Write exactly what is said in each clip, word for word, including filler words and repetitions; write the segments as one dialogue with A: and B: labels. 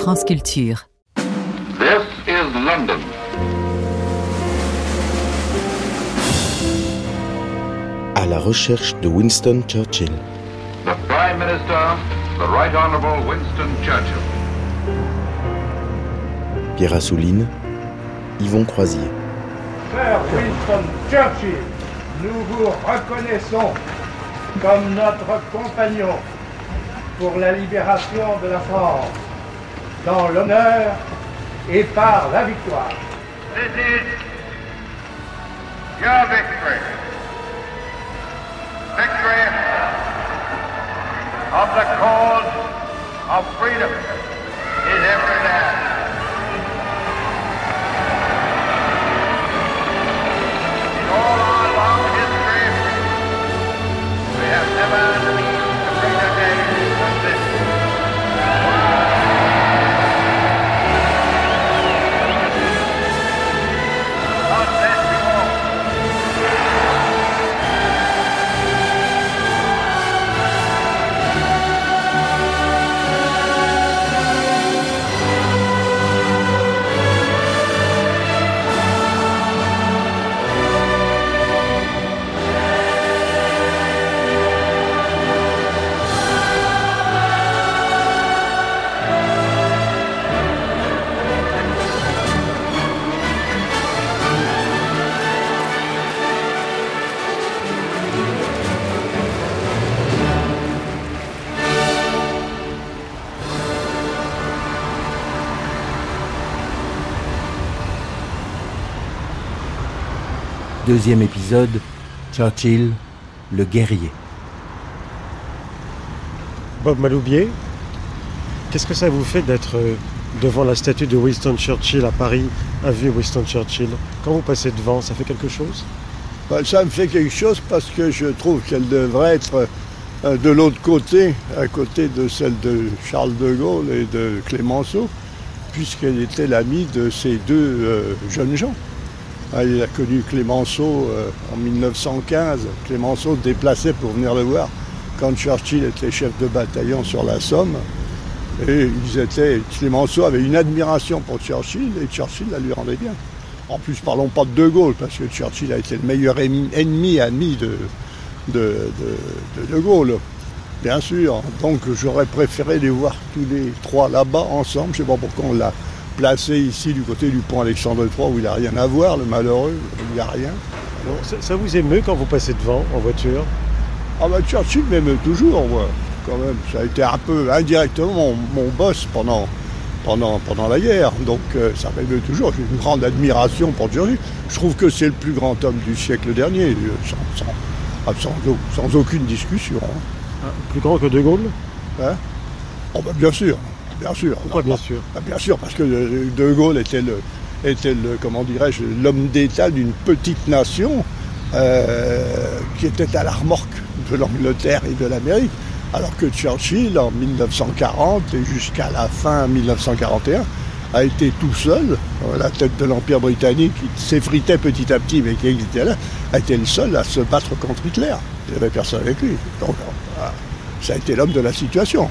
A: France Culture.
B: This is London.
C: À la recherche de Winston Churchill.
B: The Prime Minister, the Right Honourable Winston Churchill.
C: Pierre Assouline, Yvon Croisier.
D: Sir Winston Churchill, nous vous reconnaissons comme notre compagnon pour la libération de la France, dans l'honneur et par la victoire.
B: This is your victory. Victory of the cause of freedom is every man. In all our long history, we have never seen a greater day than this. God bless you all.
E: Deuxième épisode, Churchill, le guerrier.
F: Bob Maloubier, qu'est-ce que ça vous fait d'être devant la statue de Winston Churchill à Paris, avenue Winston Churchill? Quand vous passez devant, ça fait quelque chose?
G: Ben, ça me fait quelque chose parce que je trouve qu'elle devrait être euh, de l'autre côté, à côté de celle de Charles de Gaulle et de Clémenceau, puisqu'elle était l'amie de ces deux euh, jeunes gens. Il a connu Clémenceau euh, en mille neuf cent quinze. Clémenceau se déplaçait pour venir le voir quand Churchill était chef de bataillon sur la Somme. Et ils étaient, Clémenceau avait une admiration pour Churchill et Churchill la lui rendait bien. En plus, parlons pas de De Gaulle, parce que Churchill a été le meilleur ennemi, ami de De, de, de, de Gaulle, bien sûr. Donc j'aurais préféré les voir tous les trois là-bas ensemble. Je ne sais pas pourquoi on l'a placé ici du côté du pont Alexandre trois où il n'a rien à voir, le malheureux, il n'y a rien.
F: Alors, ça, ça vous émeut quand vous passez devant en voiture?
G: Ah ben Churchill m'émeut toujours, moi, quand même. Ça a été un peu indirectement mon, mon boss pendant, pendant, pendant la guerre, donc euh, ça m'émeut toujours. J'ai une grande admiration pour Churchill. Je trouve que c'est le plus grand homme du siècle dernier, sans, sans, sans, sans aucune discussion.
F: Ah, plus grand que De Gaulle?
G: Hein? Oh ben bien sûr. Bien sûr.
F: Pourquoi
G: non,
F: bien
G: pas,
F: sûr
G: bah, Bien sûr, parce que De Gaulle était, le, était le, comment dirais-je, l'homme d'État d'une petite nation euh, qui était à la remorque de l'Angleterre et de l'Amérique, alors que Churchill, en mille neuf cent quarante et jusqu'à la fin mille neuf cent quarante et un, a été tout seul, à la tête de l'Empire britannique, qui s'effritait petit à petit, mais qui existait là, a été le seul à se battre contre Hitler. Il n'y avait personne avec lui. Donc, ça a été l'homme de la situation.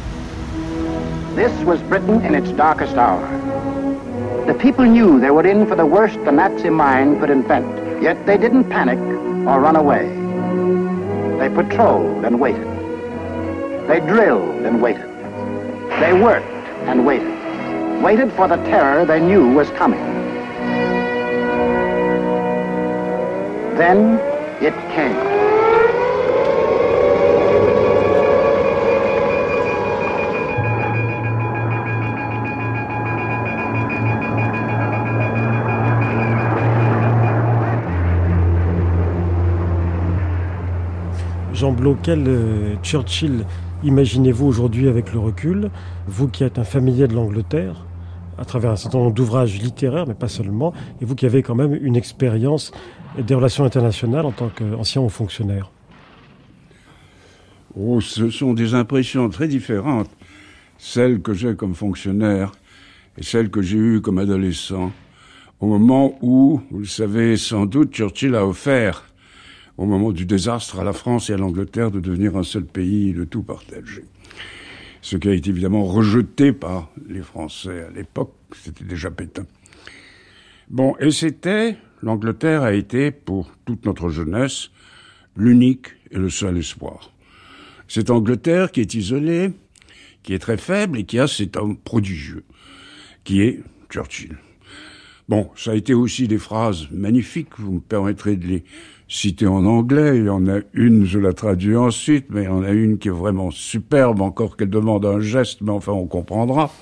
H: This was Britain in its darkest hour. The people knew they were in for the worst the Nazi mind could invent, yet they didn't panic or run away. They patrolled and waited. They drilled and waited. They worked and waited. Waited for the terror they knew was coming. Then it came.
F: Jean Blot, quel euh, Churchill imaginez-vous aujourd'hui avec le recul? Vous qui êtes un familier de l'Angleterre, à travers un certain nombre d'ouvrages littéraires, mais pas seulement, et vous qui avez quand même une expérience des relations internationales en tant qu'ancien haut fonctionnaire.
I: Oh, ce sont des impressions très différentes, celles que j'ai comme fonctionnaire et celles que j'ai eues comme adolescent, au moment où, vous le savez sans doute, Churchill a offert au moment du désastre à la France et à l'Angleterre de devenir un seul pays, le tout partagé. ce qui a été évidemment rejeté par les Français à l'époque, c'était déjà Pétain. Bon, et c'était, l'Angleterre a été, pour toute notre jeunesse, l'unique et le seul espoir. Cette Angleterre qui est isolée, qui est très faible et qui a cet homme prodigieux, qui est Churchill. Bon, ça a été aussi des phrases magnifiques, vous me permettrez de les citer en anglais. Il y en a une, je la traduis ensuite, mais il y en a une qui est vraiment superbe, encore qu'elle demande un geste, mais enfin on comprendra.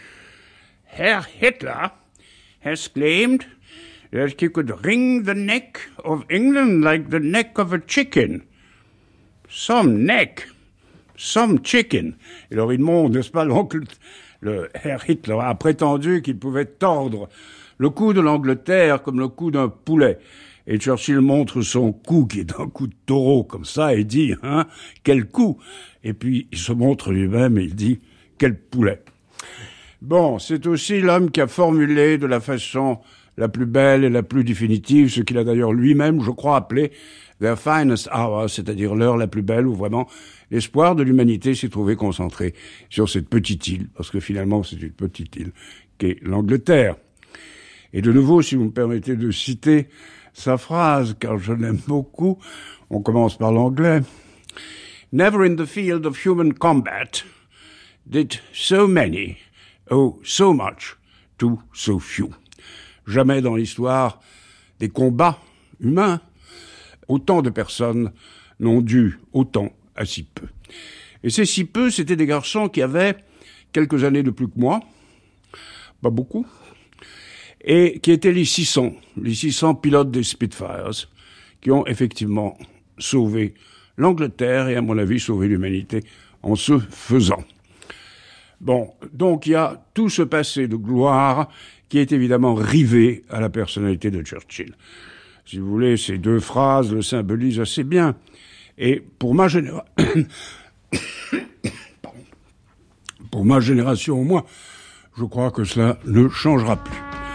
I: Herr Hitler has claimed that he could wring the neck of England like the neck of a chicken. Some neck, some chicken. Et alors il demande, n'est-ce pas, l'oncle, le Herr Hitler a prétendu qu'il pouvait tordre le cou de l'Angleterre comme le cou d'un poulet. Et Churchill montre son cou qui est un coup de taureau comme ça et dit, hein, quel cou? Et puis il se montre lui-même et il dit, quel poulet? Bon, c'est aussi l'homme qui a formulé de la façon la plus belle et la plus définitive, ce qu'il a d'ailleurs lui-même, je crois, appelé their finest hour, c'est-à-dire l'heure la plus belle où vraiment l'espoir de l'humanité s'est trouvé concentré sur cette petite île, parce que finalement c'est une petite île qu'est l'Angleterre. Et de nouveau, si vous me permettez de citer sa phrase, car je l'aime beaucoup, on commence par l'anglais. Never in the field of human combat did so many owe so much to so few. Jamais dans l'histoire des combats humains, autant de personnes n'ont dû autant à si peu. Et ces si peu, c'étaient des garçons qui avaient quelques années de plus que moi, pas beaucoup, et qui étaient les six cents, les six cents pilotes des Spitfires, qui ont effectivement sauvé l'Angleterre et, à mon avis, sauvé l'humanité en ce faisant. Bon, donc il y a tout ce passé de gloire qui est évidemment rivé à la personnalité de Churchill. Si vous voulez, ces deux phrases le symbolisent assez bien. Et pour ma génération, pour ma génération au moins, je crois que cela ne changera plus.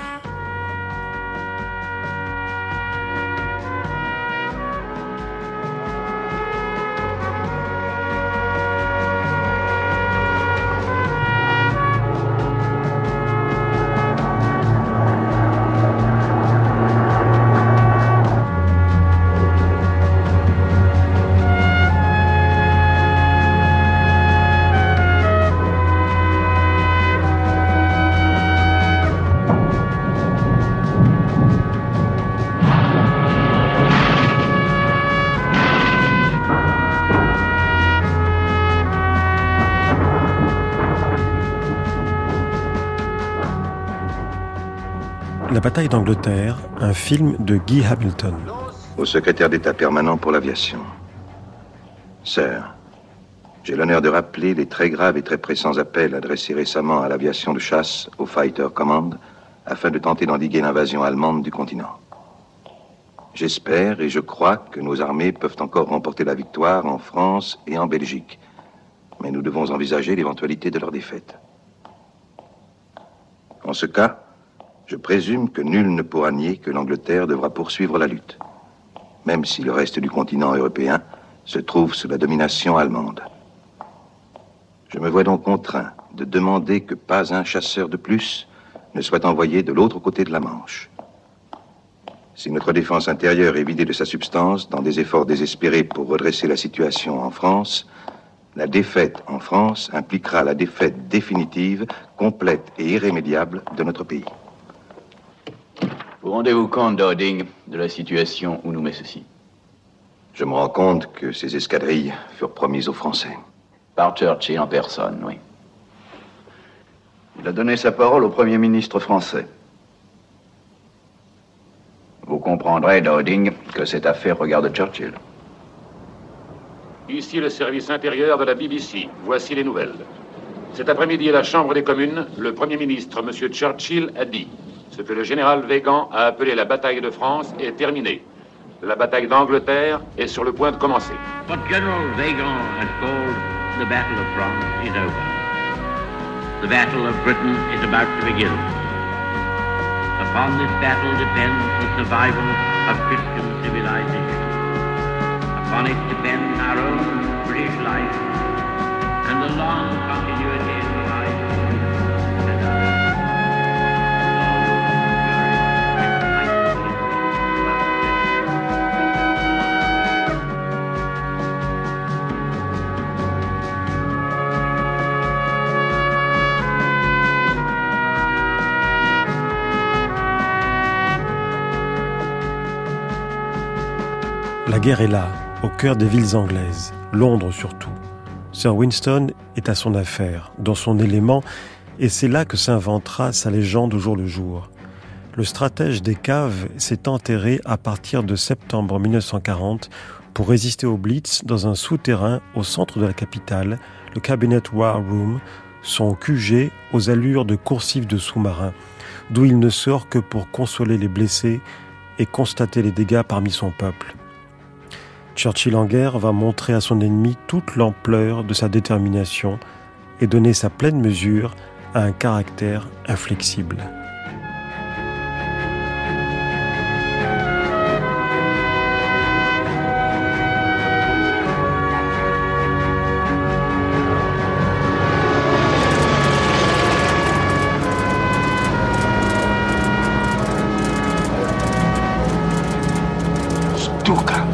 F: La bataille d'Angleterre, un film de Guy Hamilton.
A: Au secrétaire d'État permanent pour l'aviation. Sir, j'ai l'honneur de rappeler les très graves et très pressants appels adressés récemment à l'aviation de chasse, au Fighter Command, afin de tenter d'endiguer l'invasion allemande du continent. J'espère et je crois que nos armées peuvent encore remporter la victoire en France et en Belgique. Mais nous devons envisager l'éventualité de leur défaite. En ce cas, je présume que nul ne pourra nier que l'Angleterre devra poursuivre la lutte, même si le reste du continent européen se trouve sous la domination allemande. Je me vois donc contraint de demander que pas un chasseur de plus ne soit envoyé de l'autre côté de la Manche. Si notre défense intérieure est vidée de sa substance dans des efforts désespérés pour redresser la situation en France, la défaite en France impliquera la défaite définitive, complète et irrémédiable de notre pays.
J: Vous rendez-vous compte, Dowding, de la situation où nous met ceci?
A: Je me rends compte que ces escadrilles furent promises aux Français.
J: Par Churchill en personne, oui.
K: Il a donné sa parole au Premier ministre français.
J: Vous comprendrez, Dowding, que cette affaire regarde Churchill.
L: Ici le service intérieur de la B B C. Voici les nouvelles. Cet après-midi à la Chambre des communes, le Premier ministre, M. Churchill, a dit: ce que le général Weygand a appelé la bataille de France est terminé. La bataille d'Angleterre est sur le point de commencer.
M: What General Weygand has called the Battle of France is over. The Battle of Britain is about to begin. Upon this battle depends the survival of Christian civilization. Upon it depends our own British life and and the long continuity in life and
F: La guerre est là, au cœur des villes anglaises, Londres surtout. Sir Winston est à son affaire, dans son élément, et c'est là que s'inventera sa légende au jour le jour. Le stratège des caves s'est enterré à partir de septembre mille neuf cent quarante pour résister au Blitz dans un souterrain au centre de la capitale, le Cabinet War Room, son Q G aux allures de coursives de sous-marins, d'où il ne sort que pour consoler les blessés et constater les dégâts parmi son peuple. Churchill en guerre va montrer à son ennemi toute l'ampleur de sa détermination et donner sa pleine mesure à un caractère inflexible.
A: Stuka.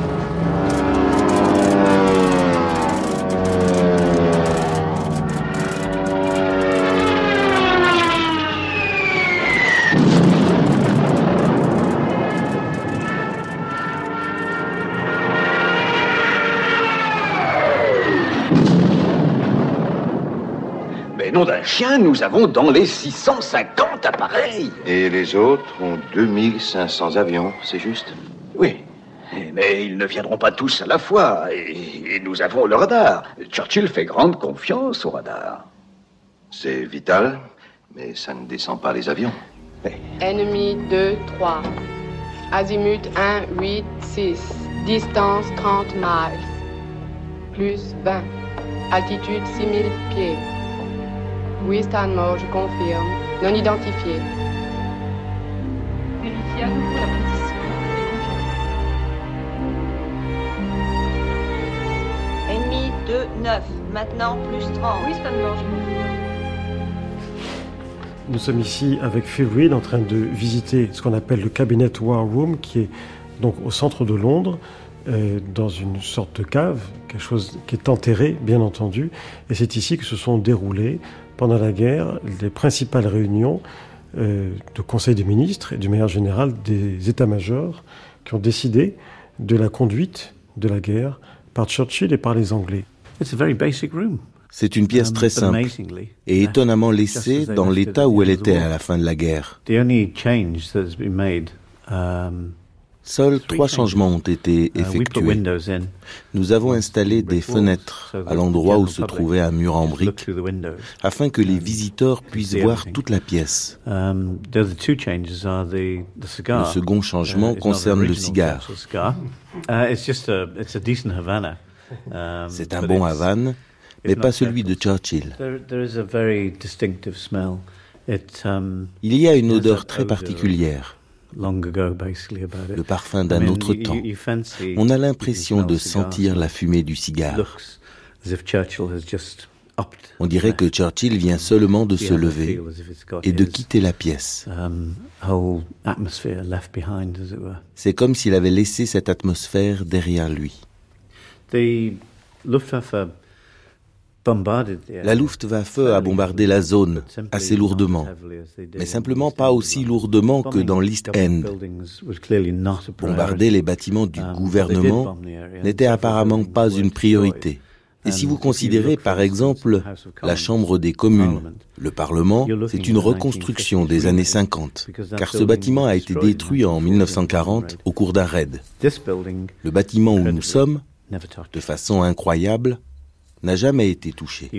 N: Nom d'un chien, nous avons dans les six cent cinquante appareils.
A: Et les autres ont deux mille cinq cents avions, c'est juste?
N: Oui, mais ils ne viendront pas tous à la fois, et, et nous avons le radar. Churchill fait grande confiance au radar.
A: C'est vital, mais ça ne descend pas les avions.
N: Mais...
O: Ennemi deux trois. Azimut un huit six. Distance trente miles. Plus vingt. Altitude six mille pieds. Oui, Stanmore, je confirme. Non identifié.
P: Vérifiez à nouveau la position.
Q: Ennemi deux neuf. Maintenant, plus trente.
P: Oui, Stanmore, je confirme.
F: Nous sommes ici avec Phil Reed en train de visiter ce qu'on appelle le Cabinet War Room, qui est donc au centre de Londres, euh, dans une sorte de cave, quelque chose qui est enterré, bien entendu. Et c'est ici que se sont déroulées, pendant la guerre, les principales réunions euh, de Conseil des ministres et du manière générale des états-majors qui ont décidé de la conduite de la guerre par Churchill et par les Anglais.
E: It's a very basic room.
C: C'est une pièce très simple et étonnamment laissée dans l'état où elle était à la fin de la guerre. Seuls trois changements ont été effectués. Nous avons installé des fenêtres à l'endroit où se trouvait un mur en briques afin que les visiteurs puissent voir toute la pièce. Le second changement concerne le cigare. C'est un bon Havane, mais pas celui de Churchill. Il y a une odeur très particulière. Le parfum d'un autre temps. On a l'impression de sentir la fumée du cigare. On dirait que Churchill vient seulement de se lever et de quitter la pièce. C'est comme s'il avait laissé cette atmosphère derrière lui. La Luftwaffe a bombardé la zone assez lourdement, mais simplement pas aussi lourdement que dans l'East End. Bombarder les bâtiments du gouvernement n'était apparemment pas une priorité. Et si vous considérez par exemple la Chambre des communes, le Parlement, c'est une reconstruction des années cinquante, car ce bâtiment a été détruit en mille neuf cent quarante au cours d'un raid. Le bâtiment où nous sommes, de façon incroyable, n'a jamais été touché.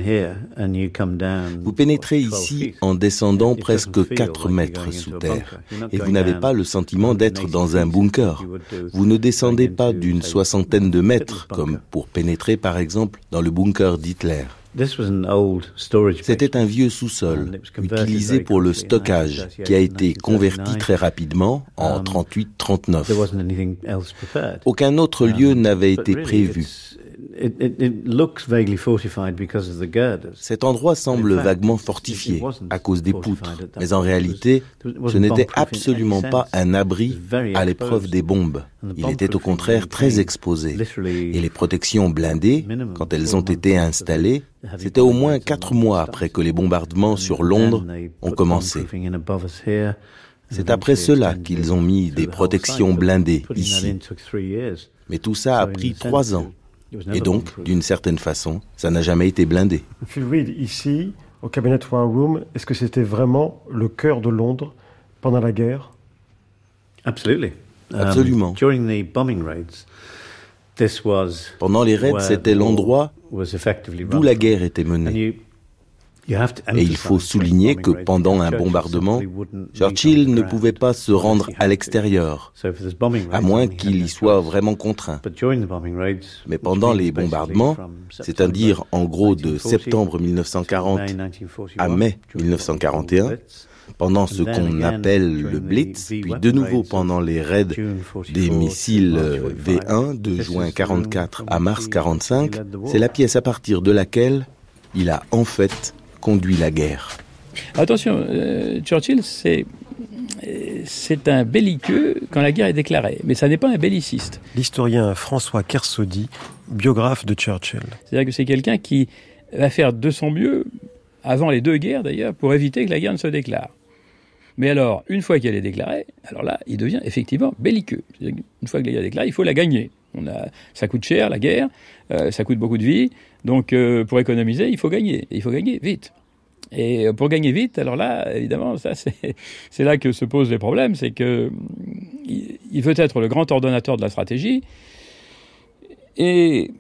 C: Vous pénétrez ici en descendant presque quatre mètres sous terre et vous n'avez pas le sentiment d'être dans un bunker. Vous ne descendez pas d'une soixantaine de mètres comme pour pénétrer par exemple dans le bunker d'Hitler. C'était un vieux sous-sol utilisé pour le stockage qui a été converti très rapidement en trente-huit trente-neuf. Aucun autre lieu n'avait été prévu. Cet endroit semble vaguement fortifié à cause des poutres, mais en réalité, ce n'était absolument pas un abri à l'épreuve des bombes. Il était au contraire très exposé. Et les protections blindées, quand elles ont été installées, c'était au moins quatre mois après que les bombardements sur Londres ont commencé. C'est après cela qu'ils ont mis des protections blindées ici. Mais tout ça a pris trois ans. Et donc, d'une certaine façon, ça n'a jamais été blindé.
F: Phil Reed, ici, au Cabinet War Room, est-ce que c'était vraiment le cœur de Londres pendant la guerre?
C: Absolument. Pendant les raids, c'était l'endroit d'où la guerre était menée. Et il faut souligner que pendant un bombardement, Churchill ne pouvait pas se rendre à l'extérieur, à moins qu'il y soit vraiment contraint. Mais pendant les bombardements, c'est-à-dire en gros de septembre mille neuf cent quarante à mai mille neuf cent quarante et un, pendant ce qu'on appelle le Blitz, puis de nouveau pendant les raids des missiles V un de juin quarante-quatre à mars quarante-cinq, c'est la pièce à partir de laquelle il a en fait conduit la guerre.
R: Attention, euh, Churchill, c'est, c'est un belliqueux quand la guerre est déclarée, mais ça n'est pas un belliciste.
F: L'historien François Kersaudy, biographe de Churchill.
R: C'est-à-dire que c'est quelqu'un qui va faire de son mieux, avant les deux guerres d'ailleurs, pour éviter que la guerre ne se déclare. Mais alors, une fois qu'elle est déclarée, alors là, il devient effectivement belliqueux. C'est-à-dire une fois que la guerre est déclarée, il faut la gagner. On a, ça coûte cher, la guerre, euh, ça coûte beaucoup de vie, donc euh, pour économiser, il faut gagner, et il faut gagner vite. Et pour gagner vite, alors là, évidemment, ça, c'est, c'est là que se posent les problèmes, c'est que il, il veut être le grand ordonnateur de la stratégie, et il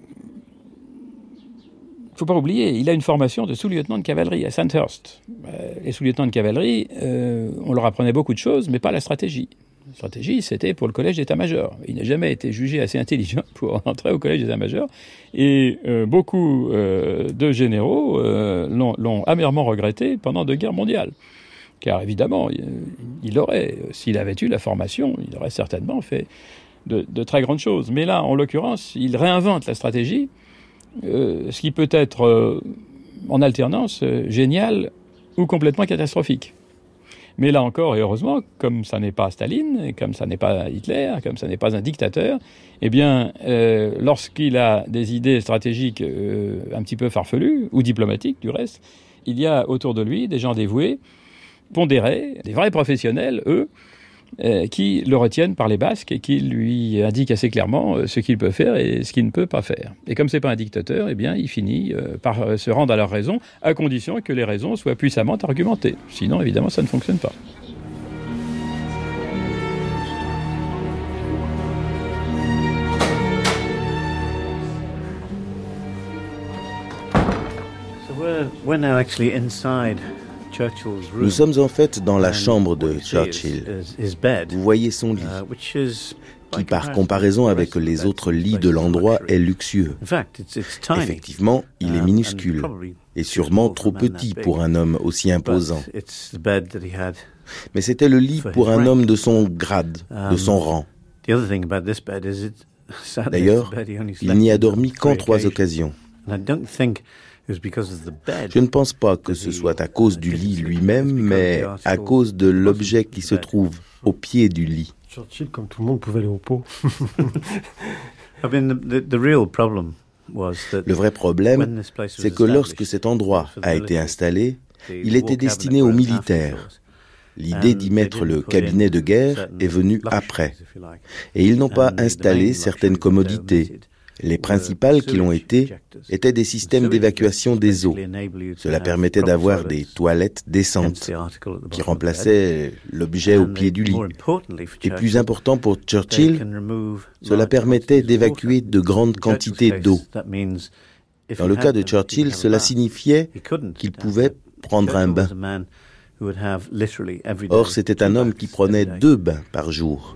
R: ne faut pas oublier, il a une formation de sous-lieutenant de cavalerie à Sandhurst. Euh, les sous-lieutenants de cavalerie, euh, on leur apprenait beaucoup de choses, mais pas la stratégie. La stratégie, c'était pour le collège d'état-major. Il n'a jamais été jugé assez intelligent pour entrer au collège d'état-major. Et euh, beaucoup euh, de généraux euh, l'ont, l'ont amèrement regretté pendant deux guerres mondiales. Car évidemment, il, il aurait, s'il avait eu la formation, il aurait certainement fait de, de très grandes choses. Mais là, en l'occurrence, il réinvente la stratégie, euh, ce qui peut être, euh, en alternance, euh, génial ou complètement catastrophique. Mais là encore, et heureusement, comme ça n'est pas Staline, comme ça n'est pas Hitler, comme ça n'est pas un dictateur, eh bien, euh, lorsqu'il a des idées stratégiques euh, un petit peu farfelues, ou diplomatiques du reste, il y a autour de lui des gens dévoués, pondérés, des vrais professionnels, eux, euh, qui le retiennent par les basques et qui lui indiquent assez clairement euh, ce qu'il peut faire et ce qu'il ne peut pas faire. Et comme c'est pas un dictateur, eh bien, il finit euh, par euh, se rendre à leurs raisons, à condition que les raisons soient puissamment argumentées. Sinon, évidemment, ça ne fonctionne pas.
C: So we're, we're now actually inside. Nous sommes en fait dans la chambre de Churchill. Vous voyez son lit, qui par comparaison avec les autres lits de l'endroit est luxueux. Effectivement, il est minuscule, et sûrement trop petit pour un homme aussi imposant. Mais c'était le lit pour un homme de son grade, de son rang. D'ailleurs, il n'y a dormi qu'en trois occasions. Je ne pense pas que ce soit à cause du lit lui-même, mais à cause de l'objet qui se trouve au pied du lit.
F: Churchill, comme tout le monde, pouvait aller au pot.
C: Le vrai problème, c'est que lorsque cet endroit a été installé, il était destiné aux militaires. L'idée d'y mettre le cabinet de guerre est venue après. Et ils n'ont pas installé certaines commodités. Les principales qui l'ont été étaient des systèmes d'évacuation des eaux. Cela permettait d'avoir des toilettes décentes qui remplaçaient l'objet au pied du lit. Et plus important pour Churchill, cela permettait d'évacuer de grandes quantités d'eau. Dans le cas de Churchill, cela signifiait qu'il pouvait prendre un bain. Or, c'était un homme qui prenait deux bains par jour.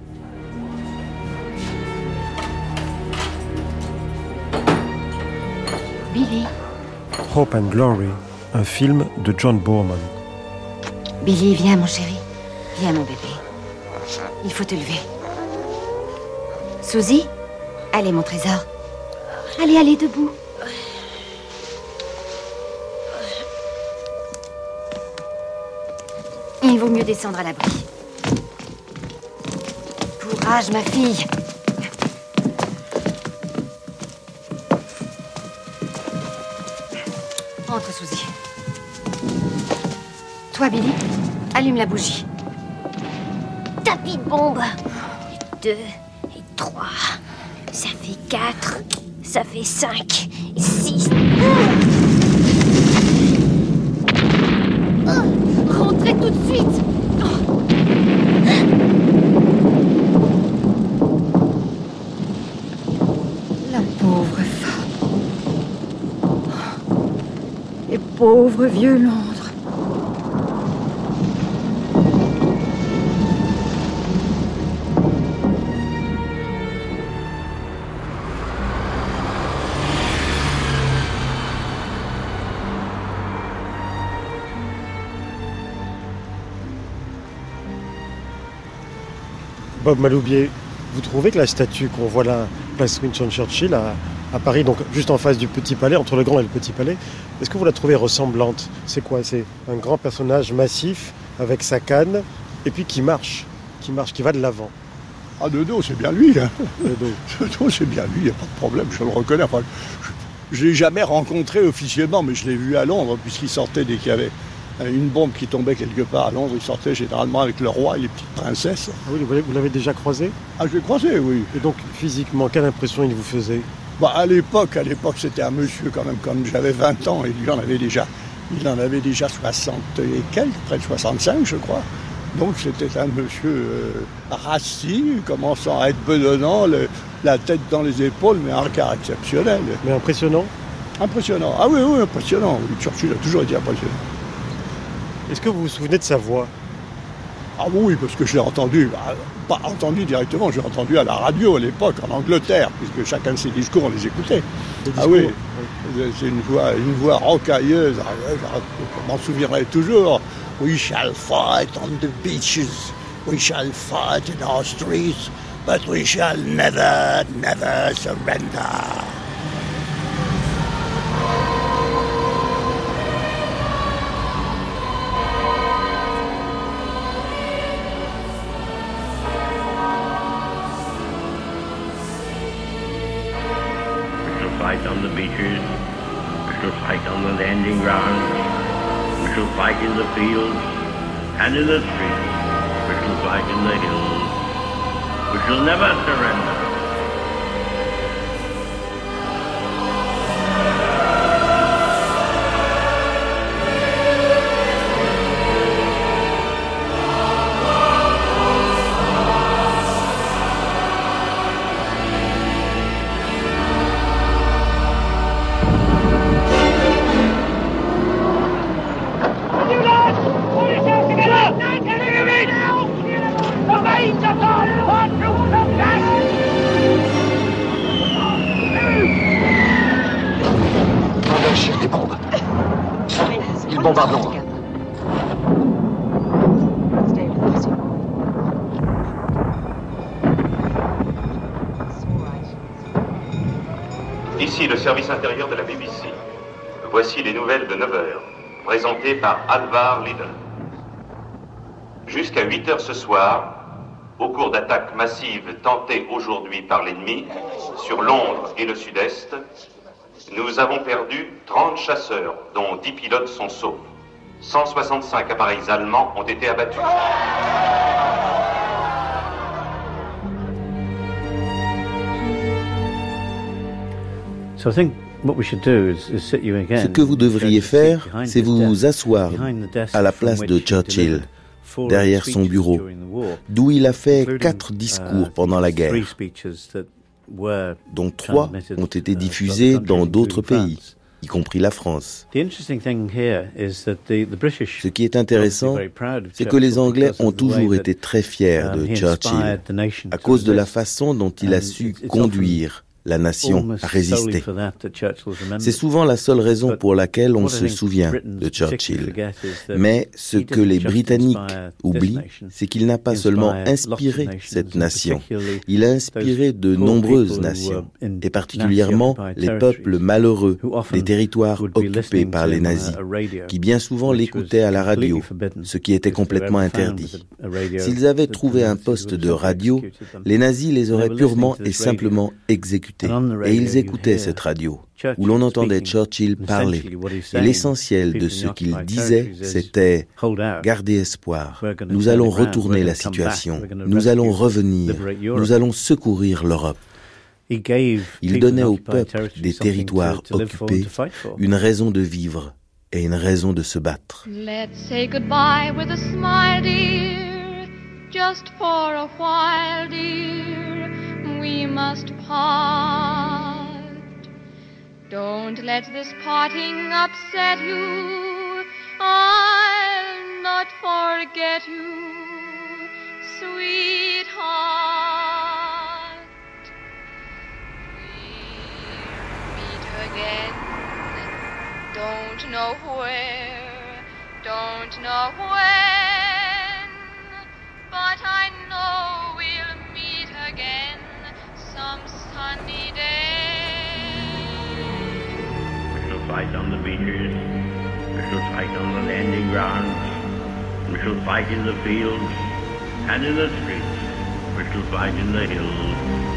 S: Billy.
F: Hope and Glory, un film de John Boorman.
S: Billy, viens mon chéri. Viens mon bébé. Il faut te lever. Suzy, allez mon trésor. Allez, allez, debout. Il vaut mieux descendre à l'abri. Courage, ma fille. Entre, Suzy. Toi, Billy, allume la bougie.
T: Tapis de bombe. Deux et trois. Ça fait quatre. Ça fait cinq. Et six.
S: Oh, rentrez tout de suite. Oh. La pauvre femme. Les pauvres vieux Londres.
F: Bob Maloubier, vous trouvez que la statue qu'on voit là, place Winston Churchill, à, à Paris, donc juste en face du Petit Palais, entre le Grand et le Petit Palais, est-ce que vous la trouvez ressemblante? C'est quoi? C'est un grand personnage massif, avec sa canne, et puis qui marche, qui marche, qui va de l'avant.
G: Ah, de dos, c'est bien lui. Hein. De dos. De dos, c'est bien lui, il n'y a pas de problème, je le reconnais. Enfin, je ne l'ai jamais rencontré officiellement, mais je l'ai vu à Londres, puisqu'il sortait dès qu'il y avait une bombe qui tombait quelque part à Londres. Il sortait généralement avec le roi et les petites princesses.
F: Ah oui, vous l'avez déjà croisé?
G: Ah, je l'ai croisé, oui.
F: Et donc, physiquement, quelle impression il vous faisait?
G: Bah, à l'époque, à l'époque, c'était un monsieur quand même, comme j'avais vingt ans, et lui en avait déjà, il en avait déjà soixante et quelques, près de soixante-cinq, je crois. Donc c'était un monsieur euh, rassis, commençant à être bedonnant, le, la tête dans les épaules, mais un regard exceptionnel.
F: Mais impressionnant?
G: Impressionnant. Ah oui, oui, impressionnant. Oui, Churchill a toujours été impressionnant.
F: Est-ce que vous vous souvenez de sa voix?
G: Ah oui, parce que je l'ai entendu, bah, pas entendu directement, je l'ai entendu à la radio à l'époque, en Angleterre, puisque chacun de ses discours, on les écoutait.
F: Les
G: ah oui, oui. C'est une voix, une voix rocailleuse, je m'en souviendrai toujours. We shall fight on the beaches, we shall fight in our streets, but we shall never, never surrender.
M: Fight on the beaches, we shall fight on the landing grounds, we shall fight in the fields and in the streets, we shall fight in the hills, we shall never surrender.
N: Des bombes. Ils bombardent Londres.
L: Ici le service intérieur de la B B C. Voici les nouvelles de neuf heures, présentées par Alvar Lidl. Jusqu'à huit heures ce soir, au cours d'attaques massives tentées aujourd'hui par l'ennemi sur Londres et le sud-est, nous avons perdu trente chasseurs, dont dix pilotes sont saufs. cent soixante-cinq appareils allemands ont été abattus.
C: Ce que vous devriez faire, c'est vous asseoir à la place de Churchill, derrière son bureau, d'où il a fait quatre discours pendant la guerre, dont trois ont été diffusés dans d'autres pays, y compris la France. Ce qui est intéressant, c'est que les Anglais ont toujours été très fiers de Churchill, à cause de la façon dont il a su conduire la nation a résisté. C'est souvent la seule raison pour laquelle on se souvient de Churchill. Mais ce que les Britanniques oublient, c'est qu'il n'a pas seulement inspiré cette nation, il a inspiré de nombreuses nations, et particulièrement les peuples malheureux des territoires occupés par les nazis, qui bien souvent l'écoutaient à la radio, ce qui était complètement interdit. S'ils avaient trouvé un poste de radio, les nazis les auraient purement et simplement exécutés. Et ils écoutaient cette radio, où l'on entendait Churchill parler. Et l'essentiel de ce qu'il disait, c'était « Gardez espoir, nous allons retourner la situation, nous allons revenir, nous allons secourir l'Europe ». Il donnait au peuple des territoires occupés une raison de vivre et une raison de se battre.
P: Let's say goodbye with a smile, dear, just for a while, dear, we must part. Don't let this parting upset you, I'll not forget you, sweetheart. We'll meet again, don't know where, don't know when, but I know we'll meet again some sunny day.
M: We shall fight on the beaches, we shall fight on the landing grounds, we shall fight in the fields and in the streets, we shall fight in the hills,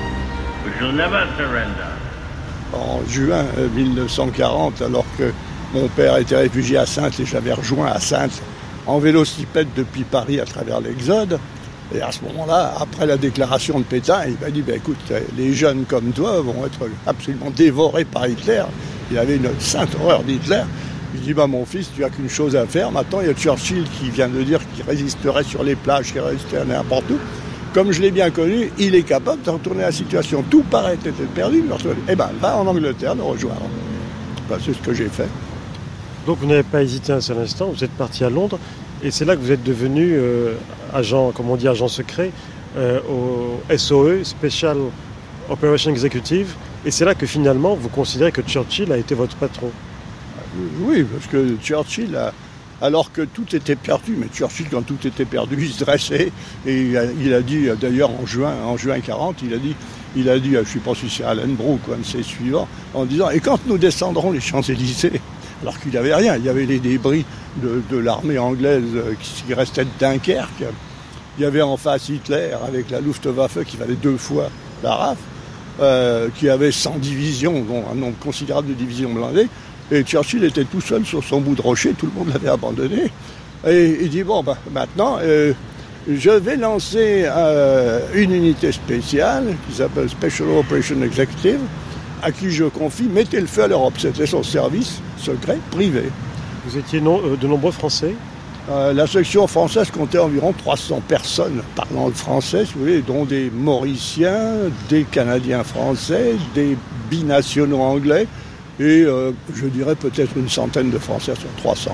M: we shall never surrender.
G: En juin mille neuf cent quarante, alors que mon père était réfugié à Saintes et j'avais rejoint à Saintes en vélocipède depuis Paris à travers l'Exode. Et à ce moment-là, après la déclaration de Pétain, il m'a dit bah, « Écoute, les jeunes comme toi vont être absolument dévorés par Hitler. » Il avait une sainte horreur d'Hitler. Il dit bah, « Mon fils, tu n'as qu'une chose à faire. Maintenant, il y a Churchill qui vient de dire qu'il résisterait sur les plages, qu'il résisterait n'importe où. Comme je l'ai bien connu, il est capable de retourner la situation. Tout paraît être perdu. Eh bien, va en Angleterre le rejoindre. Ben, c'est ce que j'ai fait. »
F: Donc vous n'avez pas hésité un seul instant, vous êtes parti à Londres et c'est là que vous êtes devenu euh, agent, comme on dit, agent secret euh, au S O E, Special Operation Executive, et c'est là que finalement vous considérez que Churchill a été votre patron.
G: Oui, parce que Churchill, a, alors que tout était perdu, mais Churchill quand tout était perdu, il se dressait et il a, il a dit, d'ailleurs en juin, en juin quarante, il a dit, il a dit, je ne sais pas si c'est Alan Brooke ou un de ses suivants, en disant, et quand nous descendrons les Champs-Élysées, alors qu'il n'y avait rien, il y avait les débris de, de l'armée anglaise qui, qui restait de Dunkerque. Il y avait en face Hitler avec la Luftwaffe qui valait deux fois la R A F, euh, qui avait cent divisions, bon, un nombre considérable de divisions blindées. Et Churchill était tout seul sur son bout de rocher, tout le monde l'avait abandonné. Et il dit, bon, bah, maintenant, euh, je vais lancer euh, une unité spéciale qui s'appelle Special Operation Executive, à qui je confie, mettez le feu à l'Europe. C'était son service secret privé.
F: Vous étiez non, euh, de nombreux Français
G: euh, La section française comptait environ trois cents personnes parlant le français, si vous voulez, dont des Mauriciens, des Canadiens français, des binationaux anglais, et euh, je dirais peut-être une centaine de Français sur trois cents.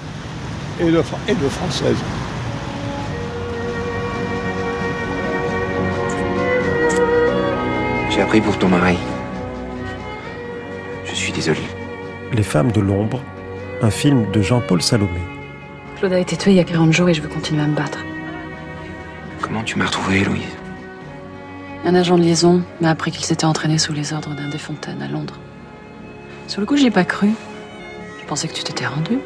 G: Et de, et de Françaises.
U: J'ai appris pour ton mari. Je suis désolé.
F: Les femmes de l'ombre, un film de Jean-Paul Salomé.
V: Claude a été tué il y a quarante jours et je veux continuer à me battre.
U: Comment tu m'as retrouvé, Héloïse?
V: Un agent de liaison m'a appris qu'il s'était entraîné sous les ordres d'un Desfontaines à Londres. Sur le coup, j'y ai pas cru. Je pensais que tu t'étais rendu.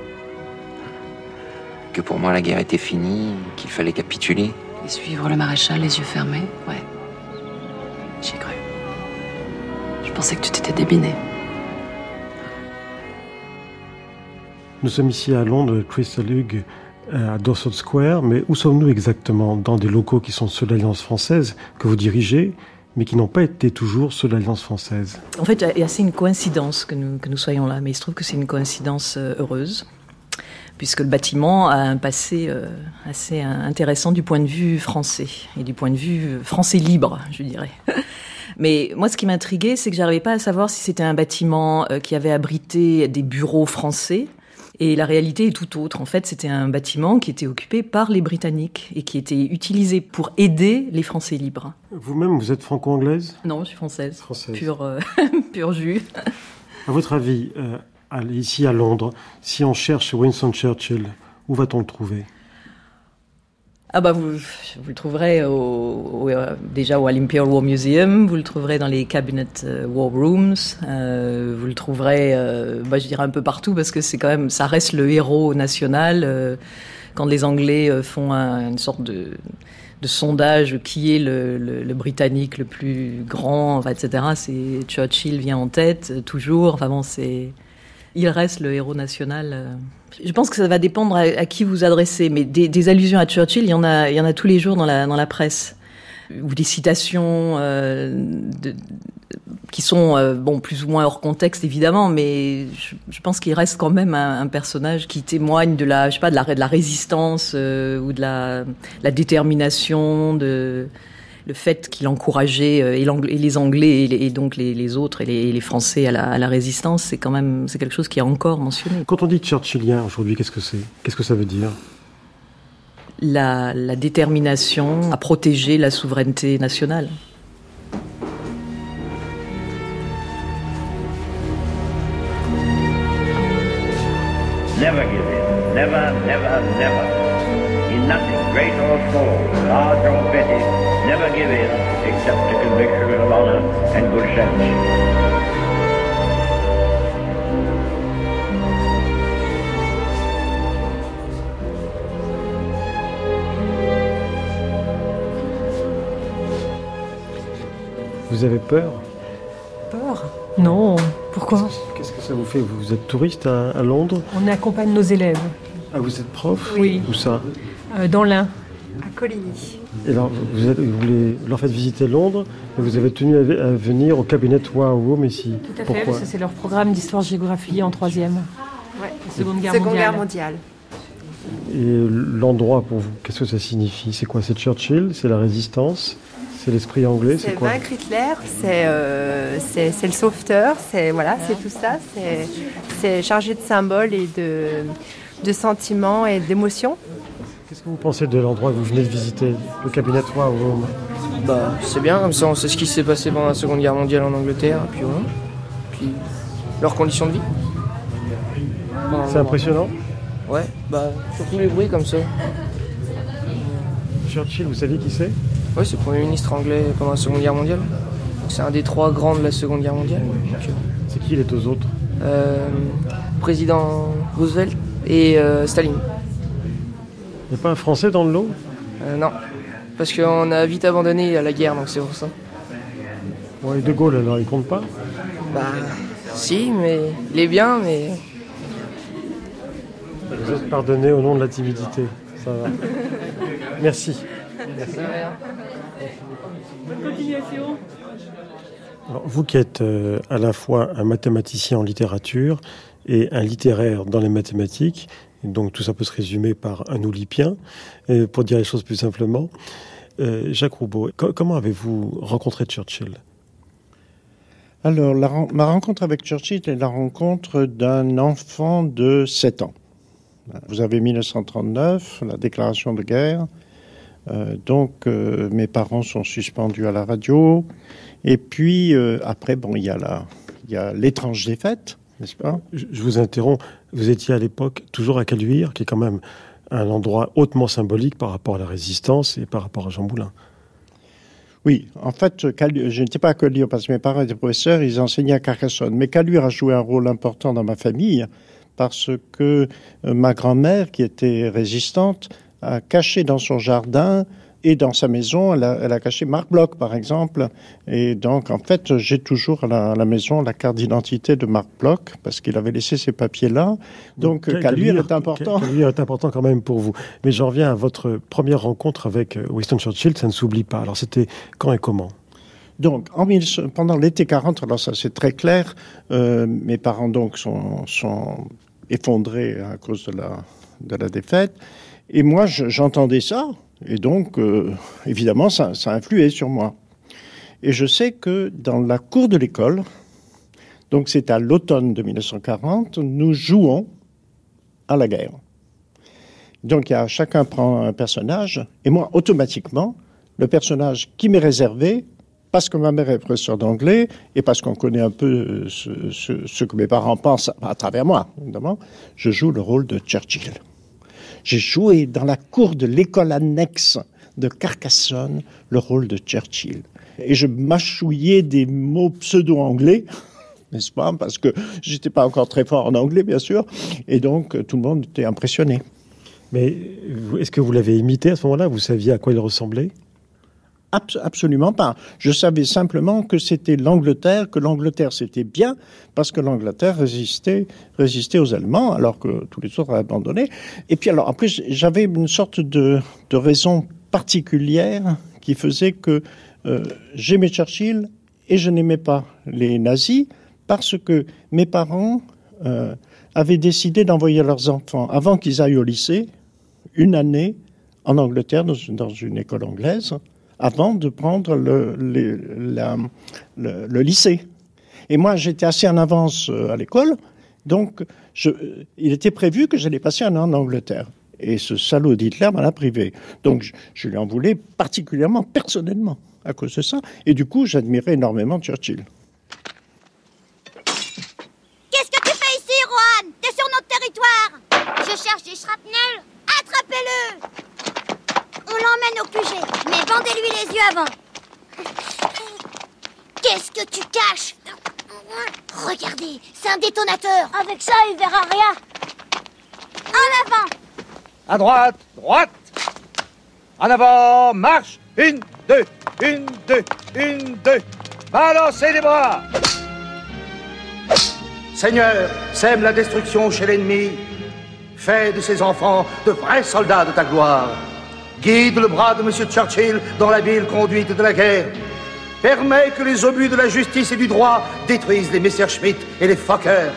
U: Que pour moi, la guerre était finie, qu'il fallait capituler.
V: Et suivre le maréchal, les yeux fermés, ouais. J'y ai cru. Je pensais que tu t'étais débiné.
F: Nous sommes ici à Londres, Crystal Hugh, à Dorset Square, mais où sommes-nous exactement? Dans des locaux qui sont ceux de l'Alliance française, que vous dirigez, mais qui n'ont pas été toujours ceux de l'Alliance française.
W: En fait, c'est une coïncidence que nous, que nous soyons là, mais il se trouve que c'est une coïncidence heureuse, puisque le bâtiment a un passé euh, assez intéressant du point de vue français, et du point de vue français libre, je dirais. Mais moi, ce qui m'intriguait, c'est que j'arrivais pas à savoir si c'était un bâtiment euh, qui avait abrité des bureaux français, Et la réalité est tout autre. En fait, c'était un bâtiment qui était occupé par les Britanniques et qui était utilisé pour aider les Français libres.
F: Vous-même, vous êtes franco-anglaise ?
W: Non, je suis française.
F: Française.
W: Pure, euh, pure jus.
F: À votre avis, euh, ici à Londres, si on cherche Winston Churchill, où va-t-on le trouver ?
W: Ah bah vous, vous le trouverez au, au, euh, déjà au Imperial War Museum, vous le trouverez dans les Cabinet euh, War Rooms, euh, vous le trouverez, euh, bah, je dirais un peu partout parce que c'est quand même, ça reste le héros national. Euh, quand les Anglais euh, font un, une sorte de, de sondage qui est le, le, le Britannique le plus grand, enfin, et cetera. C'est Churchill vient en tête euh, toujours. Enfin bon, c'est, il reste le héros national. Euh. Je pense que ça va dépendre à, à qui vous adressez, mais des, des allusions à Churchill, il y en a, il y en a tous les jours dans la, dans la presse, ou des citations euh, de, qui sont euh, bon plus ou moins hors contexte évidemment, mais je, je pense qu'il reste quand même un, un personnage qui témoigne de la, je sais pas, de la, de la résistance euh, ou de la, la détermination, de le fait qu'il encourageait euh, et, et les Anglais et, les, et donc les, les autres et les, et les Français à la, à la résistance, c'est quand même c'est quelque chose qui est encore mentionné.
F: Quand on dit Churchillien aujourd'hui, qu'est-ce que c'est ? Qu'est-ce que ça veut dire ?
W: La, la détermination à protéger la souveraineté nationale.
M: Never give in. Never, never, never. In nothing, great or small, large or petty, never give in, except to conviction of honor and good sense.
F: Vous avez peur ?
B: Peur ? Non. Pourquoi ?
F: Qu'est-ce que ça vous fait ? Vous êtes touriste à, à Londres ?
B: On accompagne nos élèves.
F: Ah, vous êtes prof ?
B: Oui.
F: Où ça ?
B: euh, Dans l'Ain, à Coligny.
F: Et alors, vous, êtes, vous voulez leur faites visiter Londres, et vous avez tenu à, à venir au Cabinet War Room ici.
B: Tout à
F: Pourquoi ?
B: fait, parce que c'est leur programme d'histoire-géographie en troisième.
D: Ouais.
B: La Seconde Guerre
D: Seconde
B: mondiale.
D: Guerre mondiale.
F: Et l'endroit pour vous, qu'est-ce que ça signifie ? C'est quoi ? C'est Churchill ? C'est la résistance ? C'est l'esprit anglais ? C'est,
D: c'est
F: quoi ?
D: vaincre Hitler, c'est, euh, c'est, c'est le sauveteur, c'est, voilà, c'est tout ça. C'est, c'est chargé de symboles et de, de sentiments et d'émotions.
F: Qu'est-ce que vous pensez de l'endroit que vous venez de visiter, le Cabinet War Room ?
H: Bah, c'est bien, comme ça on sait ce qui s'est passé pendant la Seconde Guerre mondiale en Angleterre, et puis voilà. Puis leurs conditions de vie. Pendant
F: C'est impressionnant ?
H: Ouais, bah, surtout les bruits comme ça.
F: Churchill, vous savez qui c'est ?
H: Ouais, c'est le Premier ministre anglais pendant la Seconde Guerre mondiale. C'est un des trois grands de la Seconde Guerre mondiale. Donc,
F: c'est qui les deux autres ?
H: euh, Président Roosevelt et euh, Staline.
F: Il n'y a pas un Français dans le lot ?
H: euh, Non, parce qu'on a vite abandonné à la guerre, donc c'est pour ça.
F: Bon, et De Gaulle, alors, il compte pas ?
H: Bah, si, mais il est bien, mais...
F: Vous êtes pardonné au nom de la timidité. Ça va. Merci.
H: Merci.
B: Bonne continuation.
F: Alors, vous qui êtes euh, à la fois un mathématicien en littérature et un littéraire dans les mathématiques, donc tout ça peut se résumer par un oulipien, euh, pour dire les choses plus simplement. Euh, Jacques Roubaud, co- comment avez-vous rencontré Churchill ?
X: Alors, la, ma rencontre avec Churchill est la rencontre d'un enfant de sept ans. Vous avez mille neuf cent trente-neuf, la déclaration de guerre. Euh, donc, euh, mes parents sont suspendus à la radio. Et puis, euh, après, bon, il y a la, il y a l'étrange défaite, n'est-ce pas ?
F: Je, je vous interromps. Vous étiez à l'époque toujours à Caluire, qui est quand même un endroit hautement symbolique par rapport à la résistance et par rapport à Jean Moulin.
X: Oui, en fait, Caluire, je n'étais pas à Caluire parce que mes parents étaient professeurs, ils enseignaient à Carcassonne. Mais Caluire a joué un rôle important dans ma famille parce que ma grand-mère, qui était résistante, a caché dans son jardin et dans sa maison, elle a, elle a caché Marc Bloch, par exemple. Et donc, en fait, j'ai toujours à la, à la maison la carte d'identité de Marc Bloch, parce qu'il avait laissé ces papiers-là. Donc, Caluire, Caluire est important.
F: Caluire est important quand même pour vous. Mais j'en reviens à votre première rencontre avec Winston Churchill, ça ne s'oublie pas. Alors, c'était quand et comment ?
X: Donc, en mille, pendant l'été quarante, alors ça c'est très clair, euh, mes parents donc sont, sont effondrés à cause de la, de la défaite. Et moi, je, j'entendais ça, et donc, euh, évidemment, ça, ça influait sur moi. Et je sais que dans la cour de l'école, donc c'est à l'automne de mille neuf cent quarante, nous jouons à la guerre. Donc, il y a, chacun prend un personnage, et moi, automatiquement, le personnage qui m'est réservé, parce que ma mère est professeure d'anglais, et parce qu'on connaît un peu ce, ce, ce que mes parents pensent à travers moi, évidemment, je joue le rôle de Churchill. J'ai joué dans la cour de l'école annexe de Carcassonne le rôle de Churchill. Et je mâchouillais des mots pseudo-anglais, n'est-ce pas, parce que j'étais pas encore très fort en anglais, bien sûr, et donc tout le monde était impressionné.
F: Mais est-ce que vous l'avez imité à ce moment-là? Vous saviez à quoi il ressemblait?
X: Abs- absolument pas. Je savais simplement que c'était l'Angleterre, que l'Angleterre c'était bien, parce que l'Angleterre résistait, résistait aux Allemands, alors que tous les autres avaient abandonné. Et puis alors, en plus, j'avais une sorte de, de raison particulière qui faisait que euh, j'aimais Churchill et je n'aimais pas les nazis, parce que mes parents euh, avaient décidé d'envoyer leurs enfants, avant qu'ils aillent au lycée, une année en Angleterre, dans une, dans une école anglaise, avant de prendre le, le, la, le, le lycée. Et moi, j'étais assez en avance à l'école, donc je, il était prévu que j'allais passer un an en Angleterre. Et ce salaud d'Hitler m'en a privé. Donc je, je lui en voulais particulièrement, personnellement, à cause de ça. Et du coup, j'admirais énormément Churchill.
T: Qu'est-ce que tu fais ici, Rohan? T'es sur notre territoire. Je cherche des shrapnels. Attrapez-le. On l'emmène au Q G, mais bandez-lui les yeux avant. Qu'est-ce que tu caches? Regardez, c'est un détonateur. Avec ça, il verra rien. En avant.
A: À droite, droite. En avant, marche. Une, deux, une, deux, une, deux. Balancez les bras. Seigneur, sème la destruction chez l'ennemi. Fais de ses enfants de vrais soldats de ta gloire. Guide le bras de M. Churchill dans l'habile conduite de la guerre. Permets que les obus de la justice et du droit détruisent les Messerschmitt et les Fokker.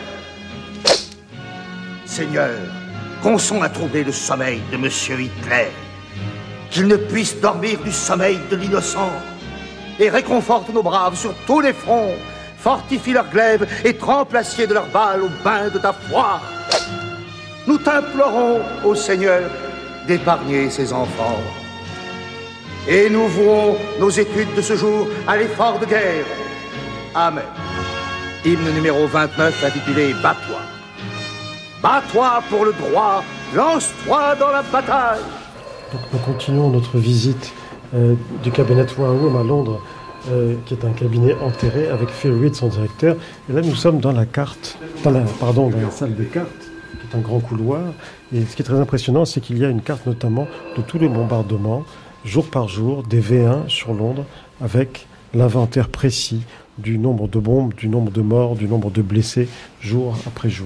A: Seigneur, consens à troubler le sommeil de M. Hitler, qu'il ne puisse dormir du sommeil de l'innocent, et réconforte nos braves sur tous les fronts, fortifie leurs glaives et trempe l'acier de leurs balles au bain de ta foi. Nous t'implorons, ô Seigneur, d'épargner ses enfants. Et nous vouons nos études de ce jour à l'effort de guerre. Amen. Hymne numéro vingt-neuf intitulé « Bats-toi ». Bats-toi pour le droit, lance-toi dans la bataille.
F: Donc nous continuons notre visite euh, du cabinet Wareham à Londres, euh, qui est un cabinet enterré avec Phil Reed, son directeur. Et là nous sommes dans la carte, dans la, pardon, dans la salle de cartes, qui est un grand couloir. Et ce qui est très impressionnant, c'est qu'il y a une carte notamment de tous les bombardements, jour par jour, des V un sur Londres, avec l'inventaire précis du nombre de bombes, du nombre de morts, du nombre de blessés, jour après jour.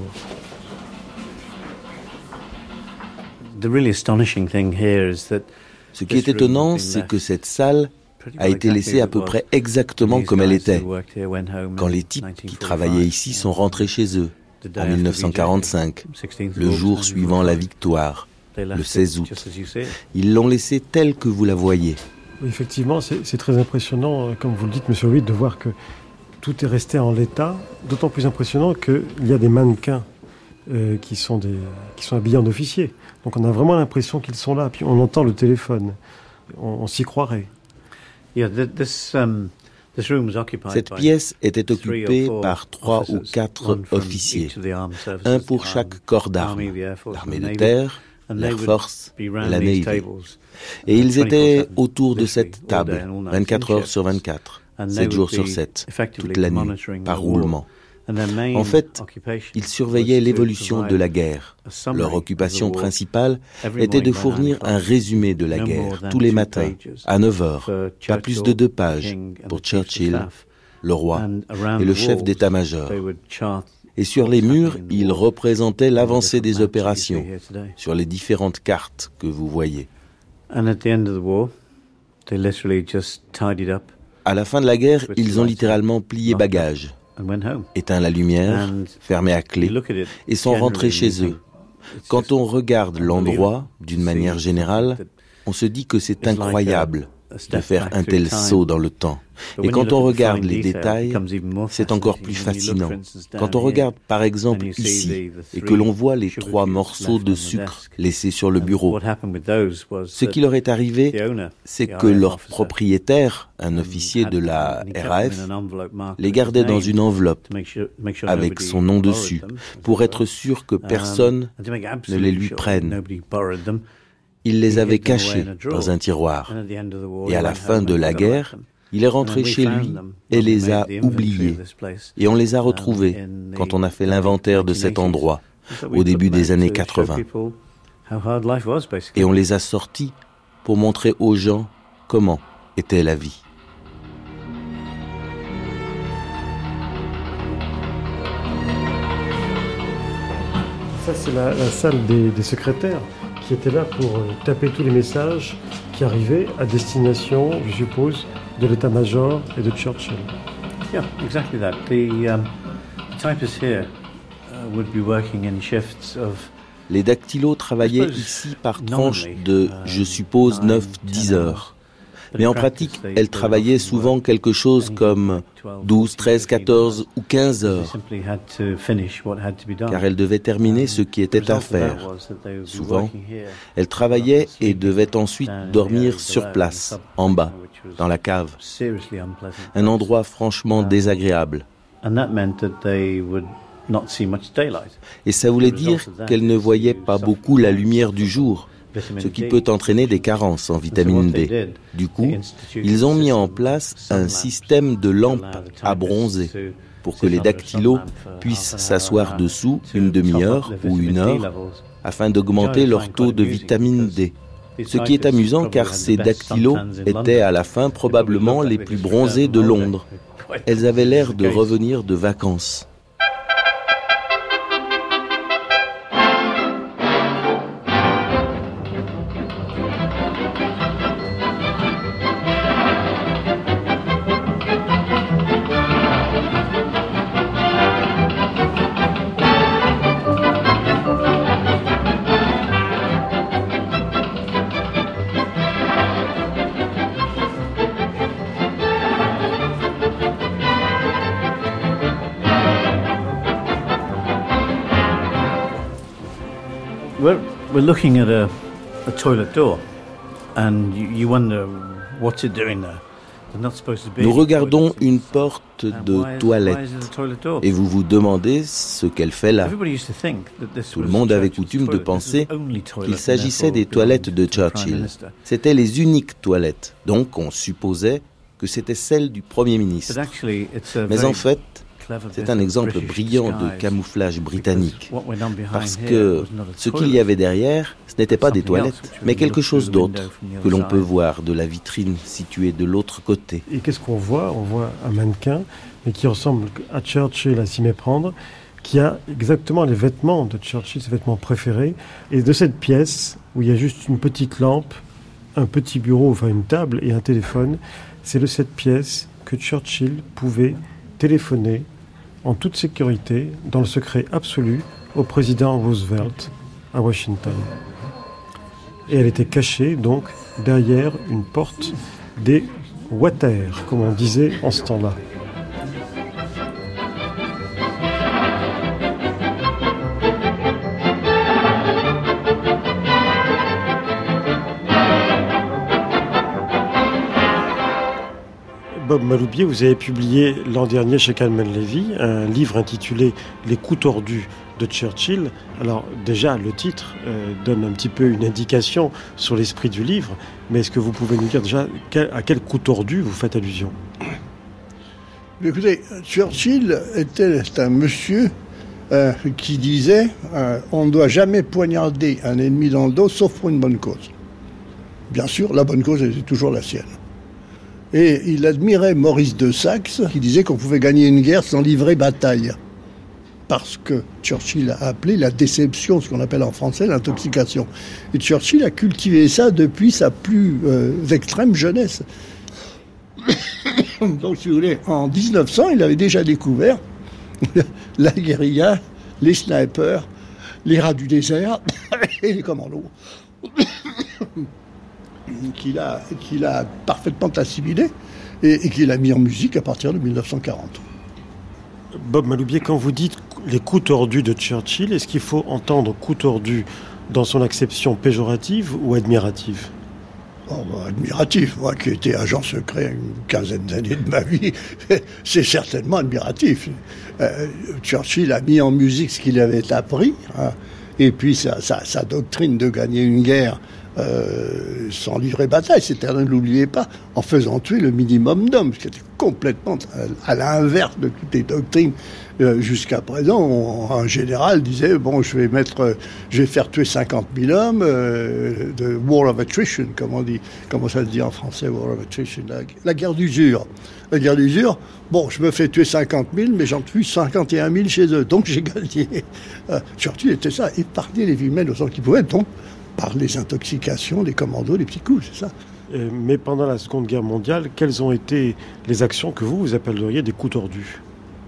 C: Ce qui est étonnant, c'est que cette salle a été laissée à peu près exactement comme elle était, quand les types qui travaillaient ici sont rentrés chez eux, en dix-neuf cent quarante-cinq, le jour suivant la victoire, le seize août. Ils l'ont laissée telle que vous la voyez.
F: Oui, effectivement, c'est, c'est très impressionnant, comme vous le dites, Monsieur Reed, de voir que tout est resté en l'état, d'autant plus impressionnant qu'il y a des mannequins euh, qui, sont des, qui sont habillés en officiers. Donc on a vraiment l'impression qu'ils sont là, puis on entend le téléphone, on, on s'y croirait.
C: Yeah, this, um... Cette pièce était occupée par trois ou quatre officiers, un pour chaque corps d'armes, l'armée de terre, l'Air Force et la Navy. Et ils étaient autour de cette table, vingt-quatre heures sur vingt-quatre, sept jours sur sept, toute la nuit, par roulement. En fait, ils surveillaient l'évolution de la guerre. Leur occupation principale était de fournir un résumé de la guerre tous les matins, à neuf heures, pas plus de deux pages, pour Churchill, le roi et le chef d'état-major. Et sur les murs, ils représentaient l'avancée des opérations, sur les différentes cartes que vous voyez. À la fin de la guerre, ils ont littéralement plié bagages, éteint la lumière, fermé à clé, et sont rentrés chez eux. Quand on regarde l'endroit, d'une manière générale, on se dit que c'est incroyable de faire un tel saut dans le temps. Et quand on regarde les détails, c'est encore plus fascinant. Quand on regarde par exemple ici, et que l'on voit les trois morceaux de sucre laissés sur le bureau, ce qui leur est arrivé, c'est que leur propriétaire, un officier de la R A F, les gardait dans une enveloppe avec son nom dessus, pour être sûr que personne ne les lui prenne. Il les avait cachés dans un tiroir. Et à la fin de la guerre, il est rentré chez lui et les a oubliés. Et on les a retrouvés quand on a fait l'inventaire de cet endroit, au début des années quatre-vingts. Et on les a sortis pour montrer aux gens comment était la vie.
F: Ça, c'est la, la salle des, des secrétaires qui étaient là pour euh, taper tous les messages qui arrivaient à destination, je suppose, de l'état-major et de Churchill.
I: Yeah, exactly that. The, um, the typists here uh, would be working in shifts of...
C: Les dactylos travaillaient ici par tranches de, je suppose, neuf à dix heures. Mais en pratique, elles travaillaient souvent quelque chose comme douze, treize, quatorze ou quinze heures, car elles devaient terminer ce qui était à faire. Souvent, elles travaillaient et devaient ensuite dormir sur place, en bas, dans la cave. Un endroit franchement désagréable. Et ça voulait dire qu'elles ne voyaient pas beaucoup la lumière du jour, ce qui peut entraîner des carences en vitamine D. Du coup, ils ont mis en place un système de lampes à bronzer pour que les dactylos puissent s'asseoir dessous une demi-heure ou une heure afin d'augmenter leur taux de vitamine D. Ce qui est amusant car ces dactylos étaient à la fin probablement les plus bronzés de Londres. Elles avaient l'air de revenir de vacances.
I: We're, we're looking at a, a toilet door, and you, you wonder what's it doing there.
C: Nous regardons une porte de toilette et vous vous demandez ce qu'elle fait là. Tout le monde avait coutume de penser qu'il s'agissait des toilettes de Churchill. C'étaient les uniques toilettes, donc on supposait que c'était celle du Premier ministre. Mais en fait, c'est un exemple brillant de camouflage britannique, parce que ce qu'il y avait derrière, ce n'était pas des toilettes, mais quelque chose d'autre que l'on peut voir de la vitrine située de l'autre côté.
F: Et qu'est-ce qu'on voit ? On voit un mannequin, mais qui ressemble à Churchill à s'y méprendre, qui a exactement les vêtements de Churchill, ses vêtements préférés, et de cette pièce, où il y a juste une petite lampe, un petit bureau, enfin une table et un téléphone, c'est de cette pièce que Churchill pouvait téléphoner en toute sécurité, dans le secret absolu, au président Roosevelt à Washington. Et elle était cachée, donc, derrière une porte des Water, comme on disait en ce temps-là. Bob Maloubier, vous avez publié l'an dernier chez Calman Levy un livre intitulé « Les coups tordus de Churchill ». Alors déjà, le titre euh, donne un petit peu une indication sur l'esprit du livre, mais est-ce que vous pouvez nous dire déjà quel, à quel coup tordu vous faites allusion ?
G: Écoutez, Churchill était un monsieur euh, qui disait euh, « on ne doit jamais poignarder un ennemi dans le dos, sauf pour une bonne cause ». Bien sûr, la bonne cause était toujours la sienne. Et il admirait Maurice de Saxe, qui disait qu'on pouvait gagner une guerre sans livrer bataille. Parce que Churchill a appelé la déception, ce qu'on appelle en français l'intoxication. Et Churchill a cultivé ça depuis sa plus euh, extrême jeunesse. Donc, si vous voulez, en dix-neuf cents, il avait déjà découvert la guérilla, les snipers, les rats du désert et les commandos. qu'il a, qu'il a parfaitement assimilé et, et qu'il a mis en musique à partir de dix-neuf cent quarante.
F: Bob Maloubier, quand vous dites les coups tordus de Churchill, est-ce qu'il faut entendre coups tordus dans son acception péjorative ou admirative ?
G: Oh, bah, admiratif, moi qui étais agent secret une quinzaine d'années de ma vie, c'est certainement admiratif. Euh, Churchill a mis en musique ce qu'il avait appris, hein, et puis sa, sa, sa doctrine de gagner une guerre euh, sans livrer bataille, c'était, ne l'oubliez pas, en faisant tuer le minimum d'hommes, ce qui était complètement à, à l'inverse de toutes les doctrines. Euh, jusqu'à présent, on, un général disait, bon, je vais mettre, je vais faire tuer cinquante mille hommes, euh, de war of attrition, comme on dit, comment ça se dit en français, war of attrition, la, la guerre d'usure. La guerre d'usure, bon, je me fais tuer cinquante mille, mais j'en tue cinquante et un mille chez eux, donc j'ai gagné. Euh, Churchill était ça, épargner les vies humaines autant qu'il pouvait, donc par les intoxications, les commandos, les petits coups, c'est ça.
F: Euh, mais pendant la Seconde Guerre mondiale, quelles ont été les actions que vous, vous appelleriez des coups tordus ?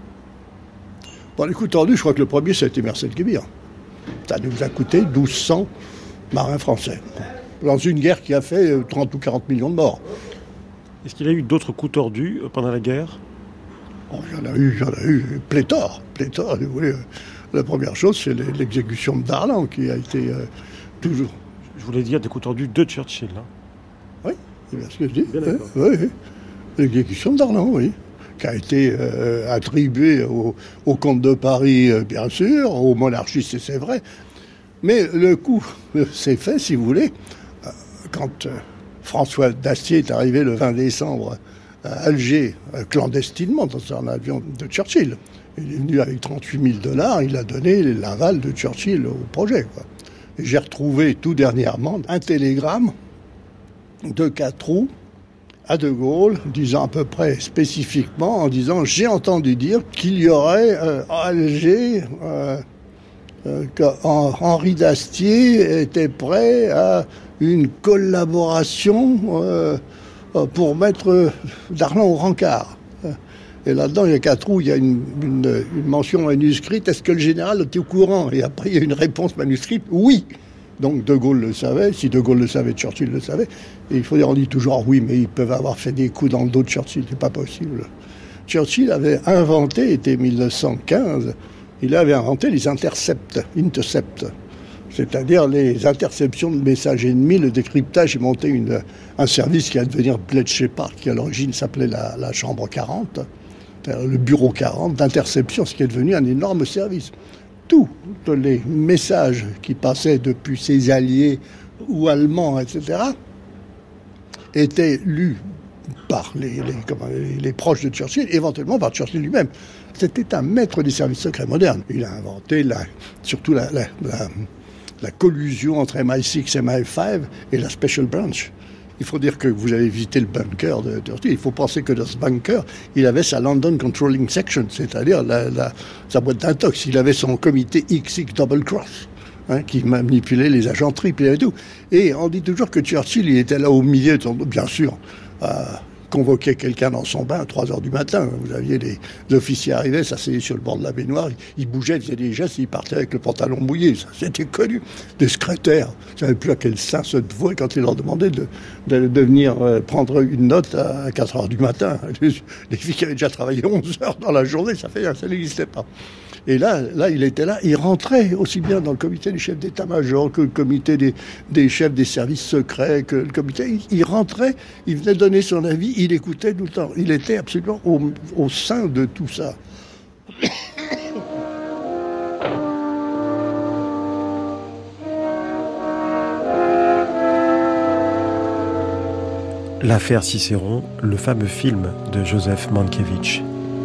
G: Bon, les coups tordus, je crois que le premier, ça a été Merced Kébir. Ça nous a coûté douze cents marins français, dans une guerre qui a fait trente ou quarante millions de morts.
F: Est-ce qu'il y a eu d'autres coups tordus pendant la guerre ?
G: Oh, il y en a eu, il y en a eu pléthore, pléthore, si vous voulez. La première chose, c'est l'exécution de Darlan, qui a été euh, toujours...
F: Je voulais dire des coups tordus de Churchill. Hein.
G: Oui, c'est bien ce que je dis. Bien d'accord. Oui, oui. L'exécution de Darlan, oui. Qui a été euh, attribuée au, au comte de Paris, euh, bien sûr, aux monarchistes, c'est vrai. Mais le coup euh, s'est fait, si vous voulez, euh, quand euh, François Dastier est arrivé le vingt décembre à Alger, euh, clandestinement, dans un avion de Churchill. Il est venu avec trente-huit mille dollars, il a donné l'aval de Churchill au projet, quoi. Et j'ai retrouvé tout dernièrement un télégramme de Catroux à De Gaulle, disant à peu près spécifiquement, en disant « J'ai entendu dire qu'il y aurait euh, à Alger, euh, euh, qu'Henri d'Astier était prêt à une collaboration euh, pour mettre Darlan au rencard. » Et là-dedans, il y a Catroux, il y a une, une, une mention manuscrite. Est-ce que le général était au courant ? Et après, il y a une réponse manuscrite. Oui. Donc De Gaulle le savait. Si De Gaulle le savait, Churchill le savait. Et il faut dire, on dit toujours oui, mais ils peuvent avoir fait des coups dans le dos de Churchill. C'est pas possible. Churchill avait inventé, était mille neuf cent quinze, il avait inventé les intercepts, intercepts. C'est-à-dire les interceptions de messages ennemis, le décryptage, et monté une, un service qui a devenir Bletchley Shepard, qui à l'origine s'appelait la, la Chambre quarante. Le bureau quarante d'interception, ce qui est devenu un énorme service. Tous les messages qui passaient depuis ses alliés ou allemands, et cetera, étaient lus par les, les, comment, les, les proches de Churchill, éventuellement par Churchill lui-même. C'était un maître des services secrets modernes. Il a inventé la, surtout la, la, la, la collusion entre M I six et M I cinq et la Special Branch. Il faut dire que vous avez visité le bunker de Churchill. Il faut penser que dans ce bunker, il avait sa London Controlling Section, c'est-à-dire la, la, sa boîte d'intox. Il avait son comité X X Double Cross, hein, qui manipulait les agents triples et tout. Et on dit toujours que Churchill, il était là au milieu, bien sûr, euh, convoquait quelqu'un dans son bain à trois heures du matin. Vous aviez les, les officiers arrivaient, s'asseyaient sur le bord de la baignoire, ils bougeaient, ils faisaient des gestes, ils partaient avec le pantalon mouillé. Ça, c'était connu. Des secrétaires, je ne savais plus à quel sein se vouer quand ils leur demandaient de, de, de venir euh, prendre une note à quatre heures du matin. Les, les filles qui avaient déjà travaillé onze heures dans la journée, ça fait ça n'existait pas. Et là, là, il était là, il rentrait aussi bien dans le comité des chefs d'état-major que le comité des, des chefs des services secrets, que le comité. Il, il rentrait, il venait donner son avis, il écoutait tout le temps. Il était absolument au, au sein de tout ça.
F: L'affaire Cicéron, le fameux film de Joseph Mankiewicz.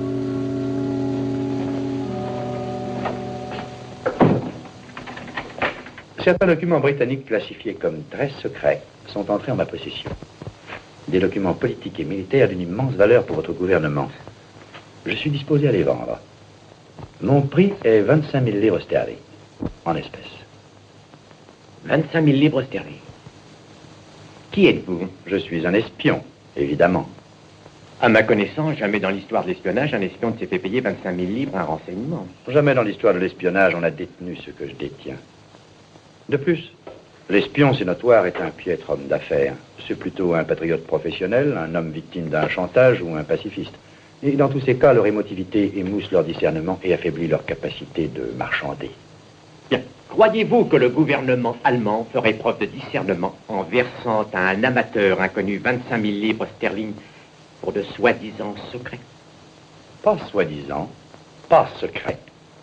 J: Certains documents britanniques classifiés comme très secrets sont entrés en ma possession. Des documents politiques et militaires d'une immense valeur pour votre gouvernement. Je suis disposé à les vendre. Mon prix est vingt-cinq mille livres sterling, en espèces.
K: vingt-cinq mille livres sterling. Qui êtes-vous?
J: Je suis un espion, évidemment.
K: À ma connaissance, jamais dans l'histoire de l'espionnage, un espion ne s'est fait payer vingt-cinq mille livres un renseignement.
J: Jamais dans l'histoire de l'espionnage, on a détenu ce que je détiens. De plus, L'espion, c'est notoire, est un piètre homme d'affaires. C'est plutôt un patriote professionnel, un homme victime d'un chantage ou un pacifiste. Et dans tous ces cas, leur émotivité émousse leur discernement et affaiblit leur capacité de marchander.
K: Bien. Croyez-vous que le gouvernement allemand ferait preuve de discernement en versant à un amateur inconnu vingt-cinq mille livres sterling pour de soi-disant secrets?
J: Pas soi-disant, pas secret.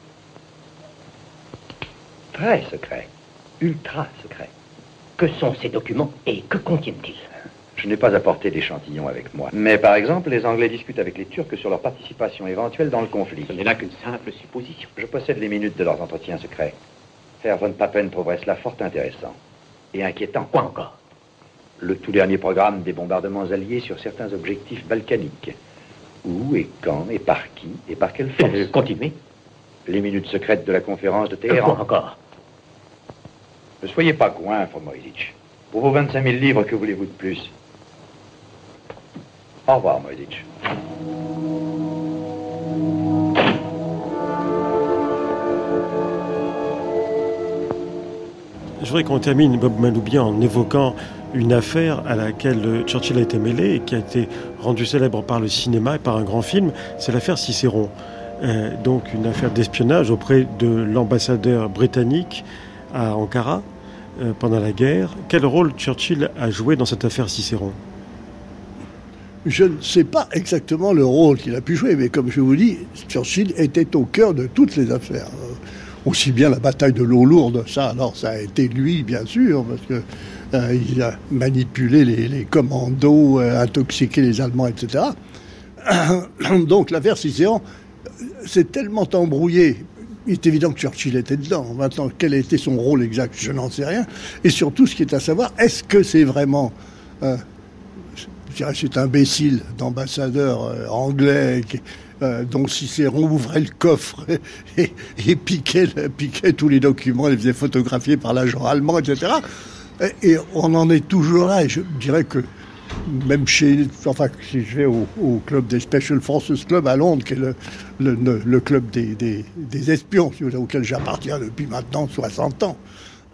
J: Très secret. Ultra secret.
K: Que sont ces documents et que contiennent-ils?
J: Je n'ai pas apporté d'échantillon avec moi. Mais par exemple, les Anglais discutent avec les Turcs sur leur participation éventuelle dans le conflit.
K: Ce n'est là qu'une simple supposition.
J: Je possède les minutes de leurs entretiens secrets. Herr von Papen trouverait cela fort intéressant. Et inquiétant.
K: Quoi encore?
J: Le tout dernier programme des bombardements alliés sur certains objectifs balkaniques. Où et quand et par qui et par quelle force?
K: euh, Continuez.
J: Les minutes secrètes de la conférence de Téhéran.
K: Quoi encore?
J: Ne soyez pas goinfre, Moïsitch. Pour vos vingt-cinq mille livres, que voulez-vous de plus? Au revoir, Moïsitch.
F: Je voudrais qu'on termine, Bob Maloubian, en évoquant une affaire à laquelle Churchill a été mêlé et qui a été rendue célèbre par le cinéma et par un grand film. C'est l'affaire Cicéron. Euh, donc une affaire d'espionnage auprès de l'ambassadeur britannique à Ankara euh, pendant la guerre. Quel rôle Churchill a joué dans cette affaire Cicéron?
G: Je ne sais pas exactement le rôle qu'il a pu jouer, mais comme je vous dis, Churchill était au cœur de toutes les affaires. Aussi bien la bataille de l'eau lourde, ça, alors ça a été lui, bien sûr, parce que euh, il a manipulé les, les commandos, euh, intoxiqué les Allemands, et cetera. Donc l'affaire Cicéron, c'est tellement embrouillé. Il est évident que Churchill était dedans. Maintenant, quel était son rôle exact, je n'en sais rien. Et surtout, ce qui est à savoir, est-ce que c'est vraiment... Euh, je dirais cet imbécile d'ambassadeur euh, anglais qui, euh, dont Cicéron ouvrait le coffre et, et, et piquait, piquait tous les documents, les faisait photographier par l'agent allemand, et cetera. Et, et on en est toujours là. Et je dirais que même chez... Enfin, si je vais au, au club des Special Forces Club à Londres, qui est le, le, le, le club des, des, des espions, auquel j'appartiens depuis maintenant soixante ans,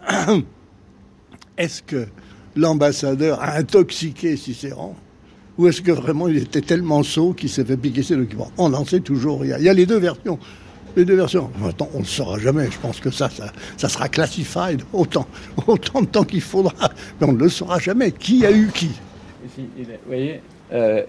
G: est-ce que l'ambassadeur a intoxiqué Cicéron? Ou est-ce que vraiment il était tellement sot qu'il s'est fait piquer ses documents? On n'en sait toujours rien. Il y a les deux versions. Les deux versions. Maintenant, on ne le saura jamais. Je pense que ça, ça, ça sera classified autant, autant de temps qu'il faudra. Mais on ne le saura jamais. Qui a eu qui?
E: Vous voyez, euh,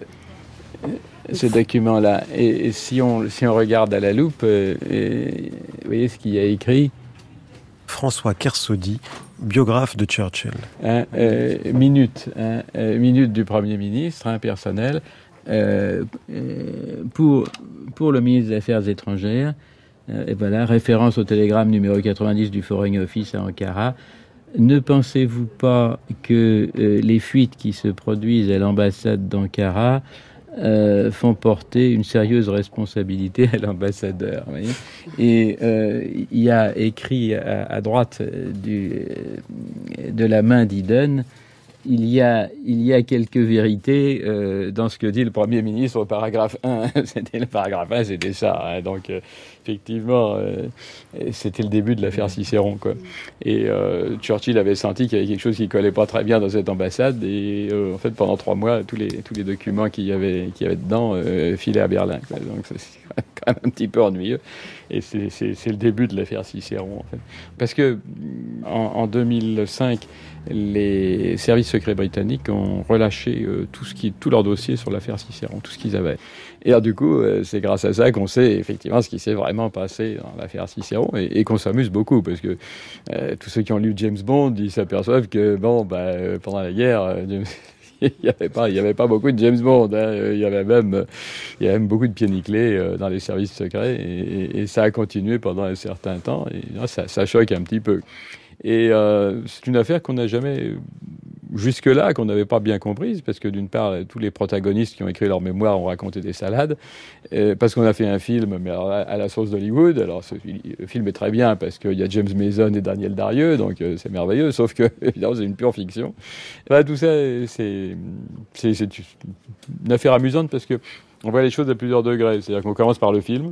E: ce document-là, et, et si, on, si on regarde à la loupe, euh, et, vous voyez ce qu'il y a écrit?
F: François Kersaudy, biographe de Churchill.
E: Hein, euh, minute, hein, euh, minute du Premier ministre, hein, personnel, euh, euh, pour, pour le ministre des Affaires étrangères, euh, et voilà, référence au télégramme numéro quatre-vingt-dix du Foreign Office à Ankara. Ne pensez-vous pas que euh, les fuites qui se produisent à l'ambassade d'Ankara Euh, font porter une sérieuse responsabilité à l'ambassadeur. Vous voyez. Et euh, il y a écrit à, à droite du, de la main d'Eden, il y a, il y a quelques vérités euh, dans ce que dit le Premier ministre au paragraphe un. C'était le paragraphe un, c'était ça. Hein. Donc, euh, effectivement, euh, c'était le début de l'affaire Cicéron, quoi. Et euh, Churchill avait senti qu'il y avait quelque chose qui ne collait pas très bien dans cette ambassade. Et euh, en fait, pendant trois mois, tous les, tous les documents qu'il y avait, qu'il y avait dedans euh, filaient à Berlin, quoi. Donc, c'est quand même un petit peu ennuyeux. Et c'est, c'est, c'est le début de l'affaire Cicéron, en fait. Parce que en, en deux mille cinq, les services secrets britanniques ont relâché euh, tout ce qui, tout leur dossier sur l'affaire Cicéron, tout ce qu'ils avaient. Et alors, du coup, euh, c'est grâce à ça qu'on sait effectivement ce qui s'est vraiment passé dans l'affaire Cicéron et, et qu'on s'amuse beaucoup parce que euh, tous ceux qui ont lu James Bond, ils s'aperçoivent que bon, bah, euh, pendant la guerre, euh, il n'y avait pas, il y avait pas beaucoup de James Bond. Hein. Il y avait même, il y avait même beaucoup de pieds nickelés euh, dans les services secrets et, et, et ça a continué pendant un certain temps. Et là, ça, ça choque un petit peu. Et euh, c'est une affaire qu'on n'a jamais, jusque-là, qu'on n'avait pas bien comprise, parce que d'une part, tous les protagonistes qui ont écrit leur mémoire ont raconté des salades, euh, parce qu'on a fait un film, mais alors, à la sauce d'Hollywood. Alors, ce, le film est très bien, parce qu'il y a James Mason et Daniel Darieux, donc euh, c'est merveilleux, sauf que, évidemment, c'est une pure fiction. Et ben, tout ça, c'est, c'est, c'est une affaire amusante, parce que on voit les choses à plusieurs degrés. C'est-à-dire qu'on commence par le film,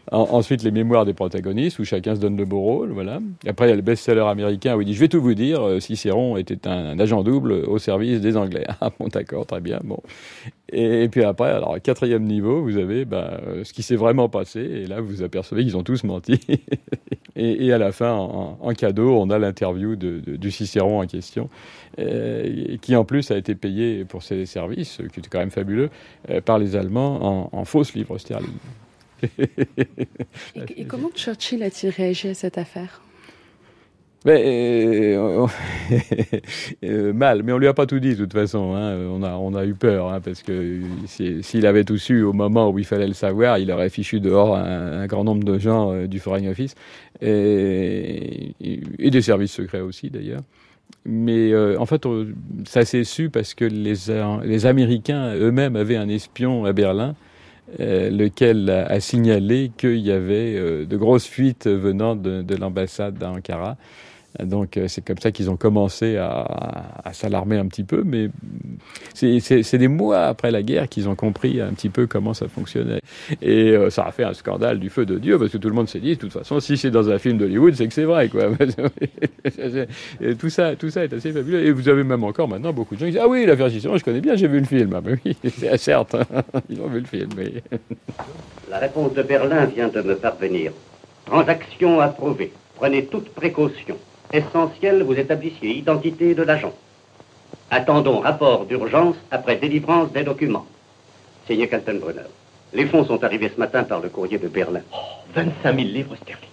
E: En, ensuite, les mémoires des protagonistes, où chacun se donne le beau rôle, voilà. Après, il y a le best-seller américain où il dit « Je vais tout vous dire, Cicéron était un, un agent double au service des Anglais. » Ah bon, d'accord, très bien, bon. Et, et puis après, alors, quatrième niveau, vous avez ben, ce qui s'est vraiment passé, et là, vous vous apercevez qu'ils ont tous menti. et, et à la fin, en, en cadeau, on a l'interview de, de, du Cicéron en question, euh, qui en plus a été payé pour ses services, qui était quand même fabuleux, euh, par les Allemands en, en fausses livres sterling.
V: et, et comment Churchill a-t-il réagi à cette affaire ?
E: Mais, euh, euh, mal, mais on lui a pas tout dit de toute façon. Hein. On a, on a eu peur hein, parce que si, s'il avait tout su au moment où il fallait le savoir, il aurait fichu dehors un, un grand nombre de gens euh, du Foreign Office et, et, et des services secrets aussi d'ailleurs. Mais euh, en fait, on, ça s'est su parce que les, les Américains eux-mêmes avaient un espion à Berlin. Euh, lequel a, a signalé qu'il y avait euh, de grosses fuites venant de, de l'ambassade d'Ankara. Donc euh, c'est comme ça qu'ils ont commencé à, à, à s'alarmer un petit peu, mais c'est, c'est, c'est des mois après la guerre qu'ils ont compris un petit peu comment ça fonctionnait. Et euh, ça a fait un scandale du feu de Dieu, parce que tout le monde s'est dit, de toute façon, si c'est dans un film d'Hollywood, c'est que c'est vrai, quoi. Et tout ça, tout ça est assez fabuleux. Et vous avez même encore maintenant beaucoup de gens qui disent, ah oui, l'affaire Cicéron, je connais bien, j'ai vu le film. Ah ben oui, c'est certes, ils ont vu le film. Mais...
K: La réponse de Berlin vient de me parvenir. Transaction approuvée. Prenez toute précaution. Essentiel, vous établissiez identité de l'agent. Attendons rapport d'urgence après délivrance des documents. Signé Kaltenbrunner. Les fonds sont arrivés ce matin par le courrier de Berlin. Oh, vingt-cinq mille livres sterling.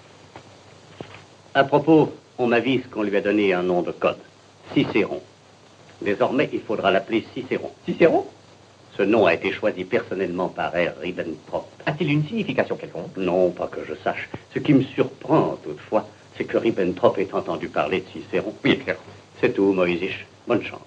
K: À propos, on m'avise qu'on lui a donné un nom de code. Cicéron. Désormais, il faudra l'appeler Cicéron. Cicéron ? Ce nom a été choisi personnellement par R. Ribbentrop. A-t-il une signification quelconque ? Non, pas que je sache. Ce qui me surprend, toutefois, c'est que Ribbentrop ait entendu parler de Cicéron. Oui, clair. C'est tout, Moïsich. Bonne chance.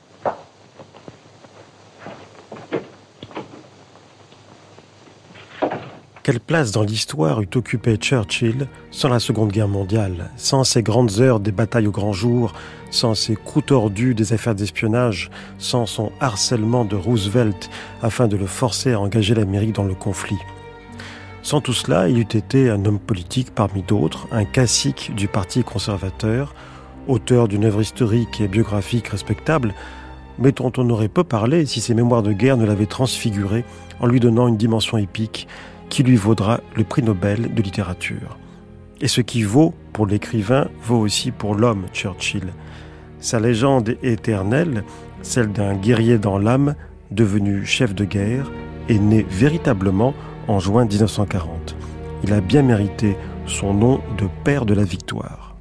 F: Quelle place dans l'histoire eût occupé Churchill sans la Seconde Guerre mondiale, sans ses grandes heures des batailles au grand jour, sans ses coups tordus des affaires d'espionnage, sans son harcèlement de Roosevelt afin de le forcer à engager l'Amérique dans le conflit. Sans tout cela, il eût été un homme politique parmi d'autres, un classique du Parti conservateur, auteur d'une œuvre historique et biographique respectable, mais dont on aurait peu parlé si ses mémoires de guerre ne l'avaient transfiguré en lui donnant une dimension épique qui lui vaudra le prix Nobel de littérature. Et ce qui vaut pour l'écrivain vaut aussi pour l'homme Churchill. Sa légende est éternelle, celle d'un guerrier dans l'âme, devenu chef de guerre, et né véritablement en juin dix-neuf cent quarante. Il a bien mérité son nom de père de la victoire.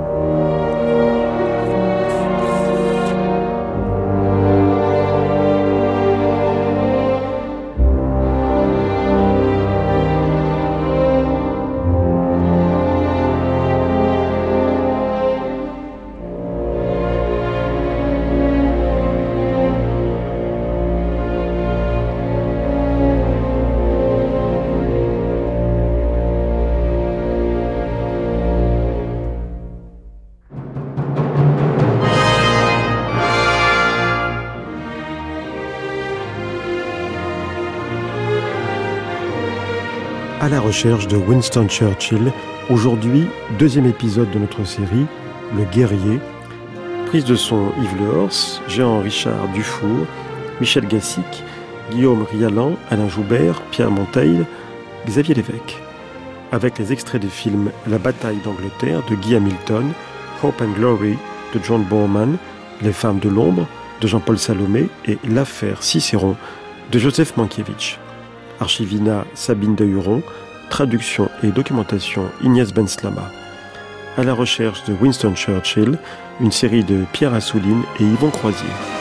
F: À la recherche de Winston Churchill, aujourd'hui, deuxième épisode de notre série, Le Guerrier, prise de son Yves Lehors, Jean-Richard Dufour, Michel Gassic, Guillaume Rialan, Alain Joubert, Pierre Monteil, Xavier Lévesque. Avec les extraits des films La bataille d'Angleterre de Guy Hamilton, Hope and Glory de John Borman, Les femmes de l'ombre de Jean-Paul Salomé et L'affaire Cicéron de Joseph Mankiewicz. Archivina Sabine de Huron, traduction et documentation Inès Benslama. À la recherche de Winston Churchill, une série de Pierre Assouline et Yvon Croisier.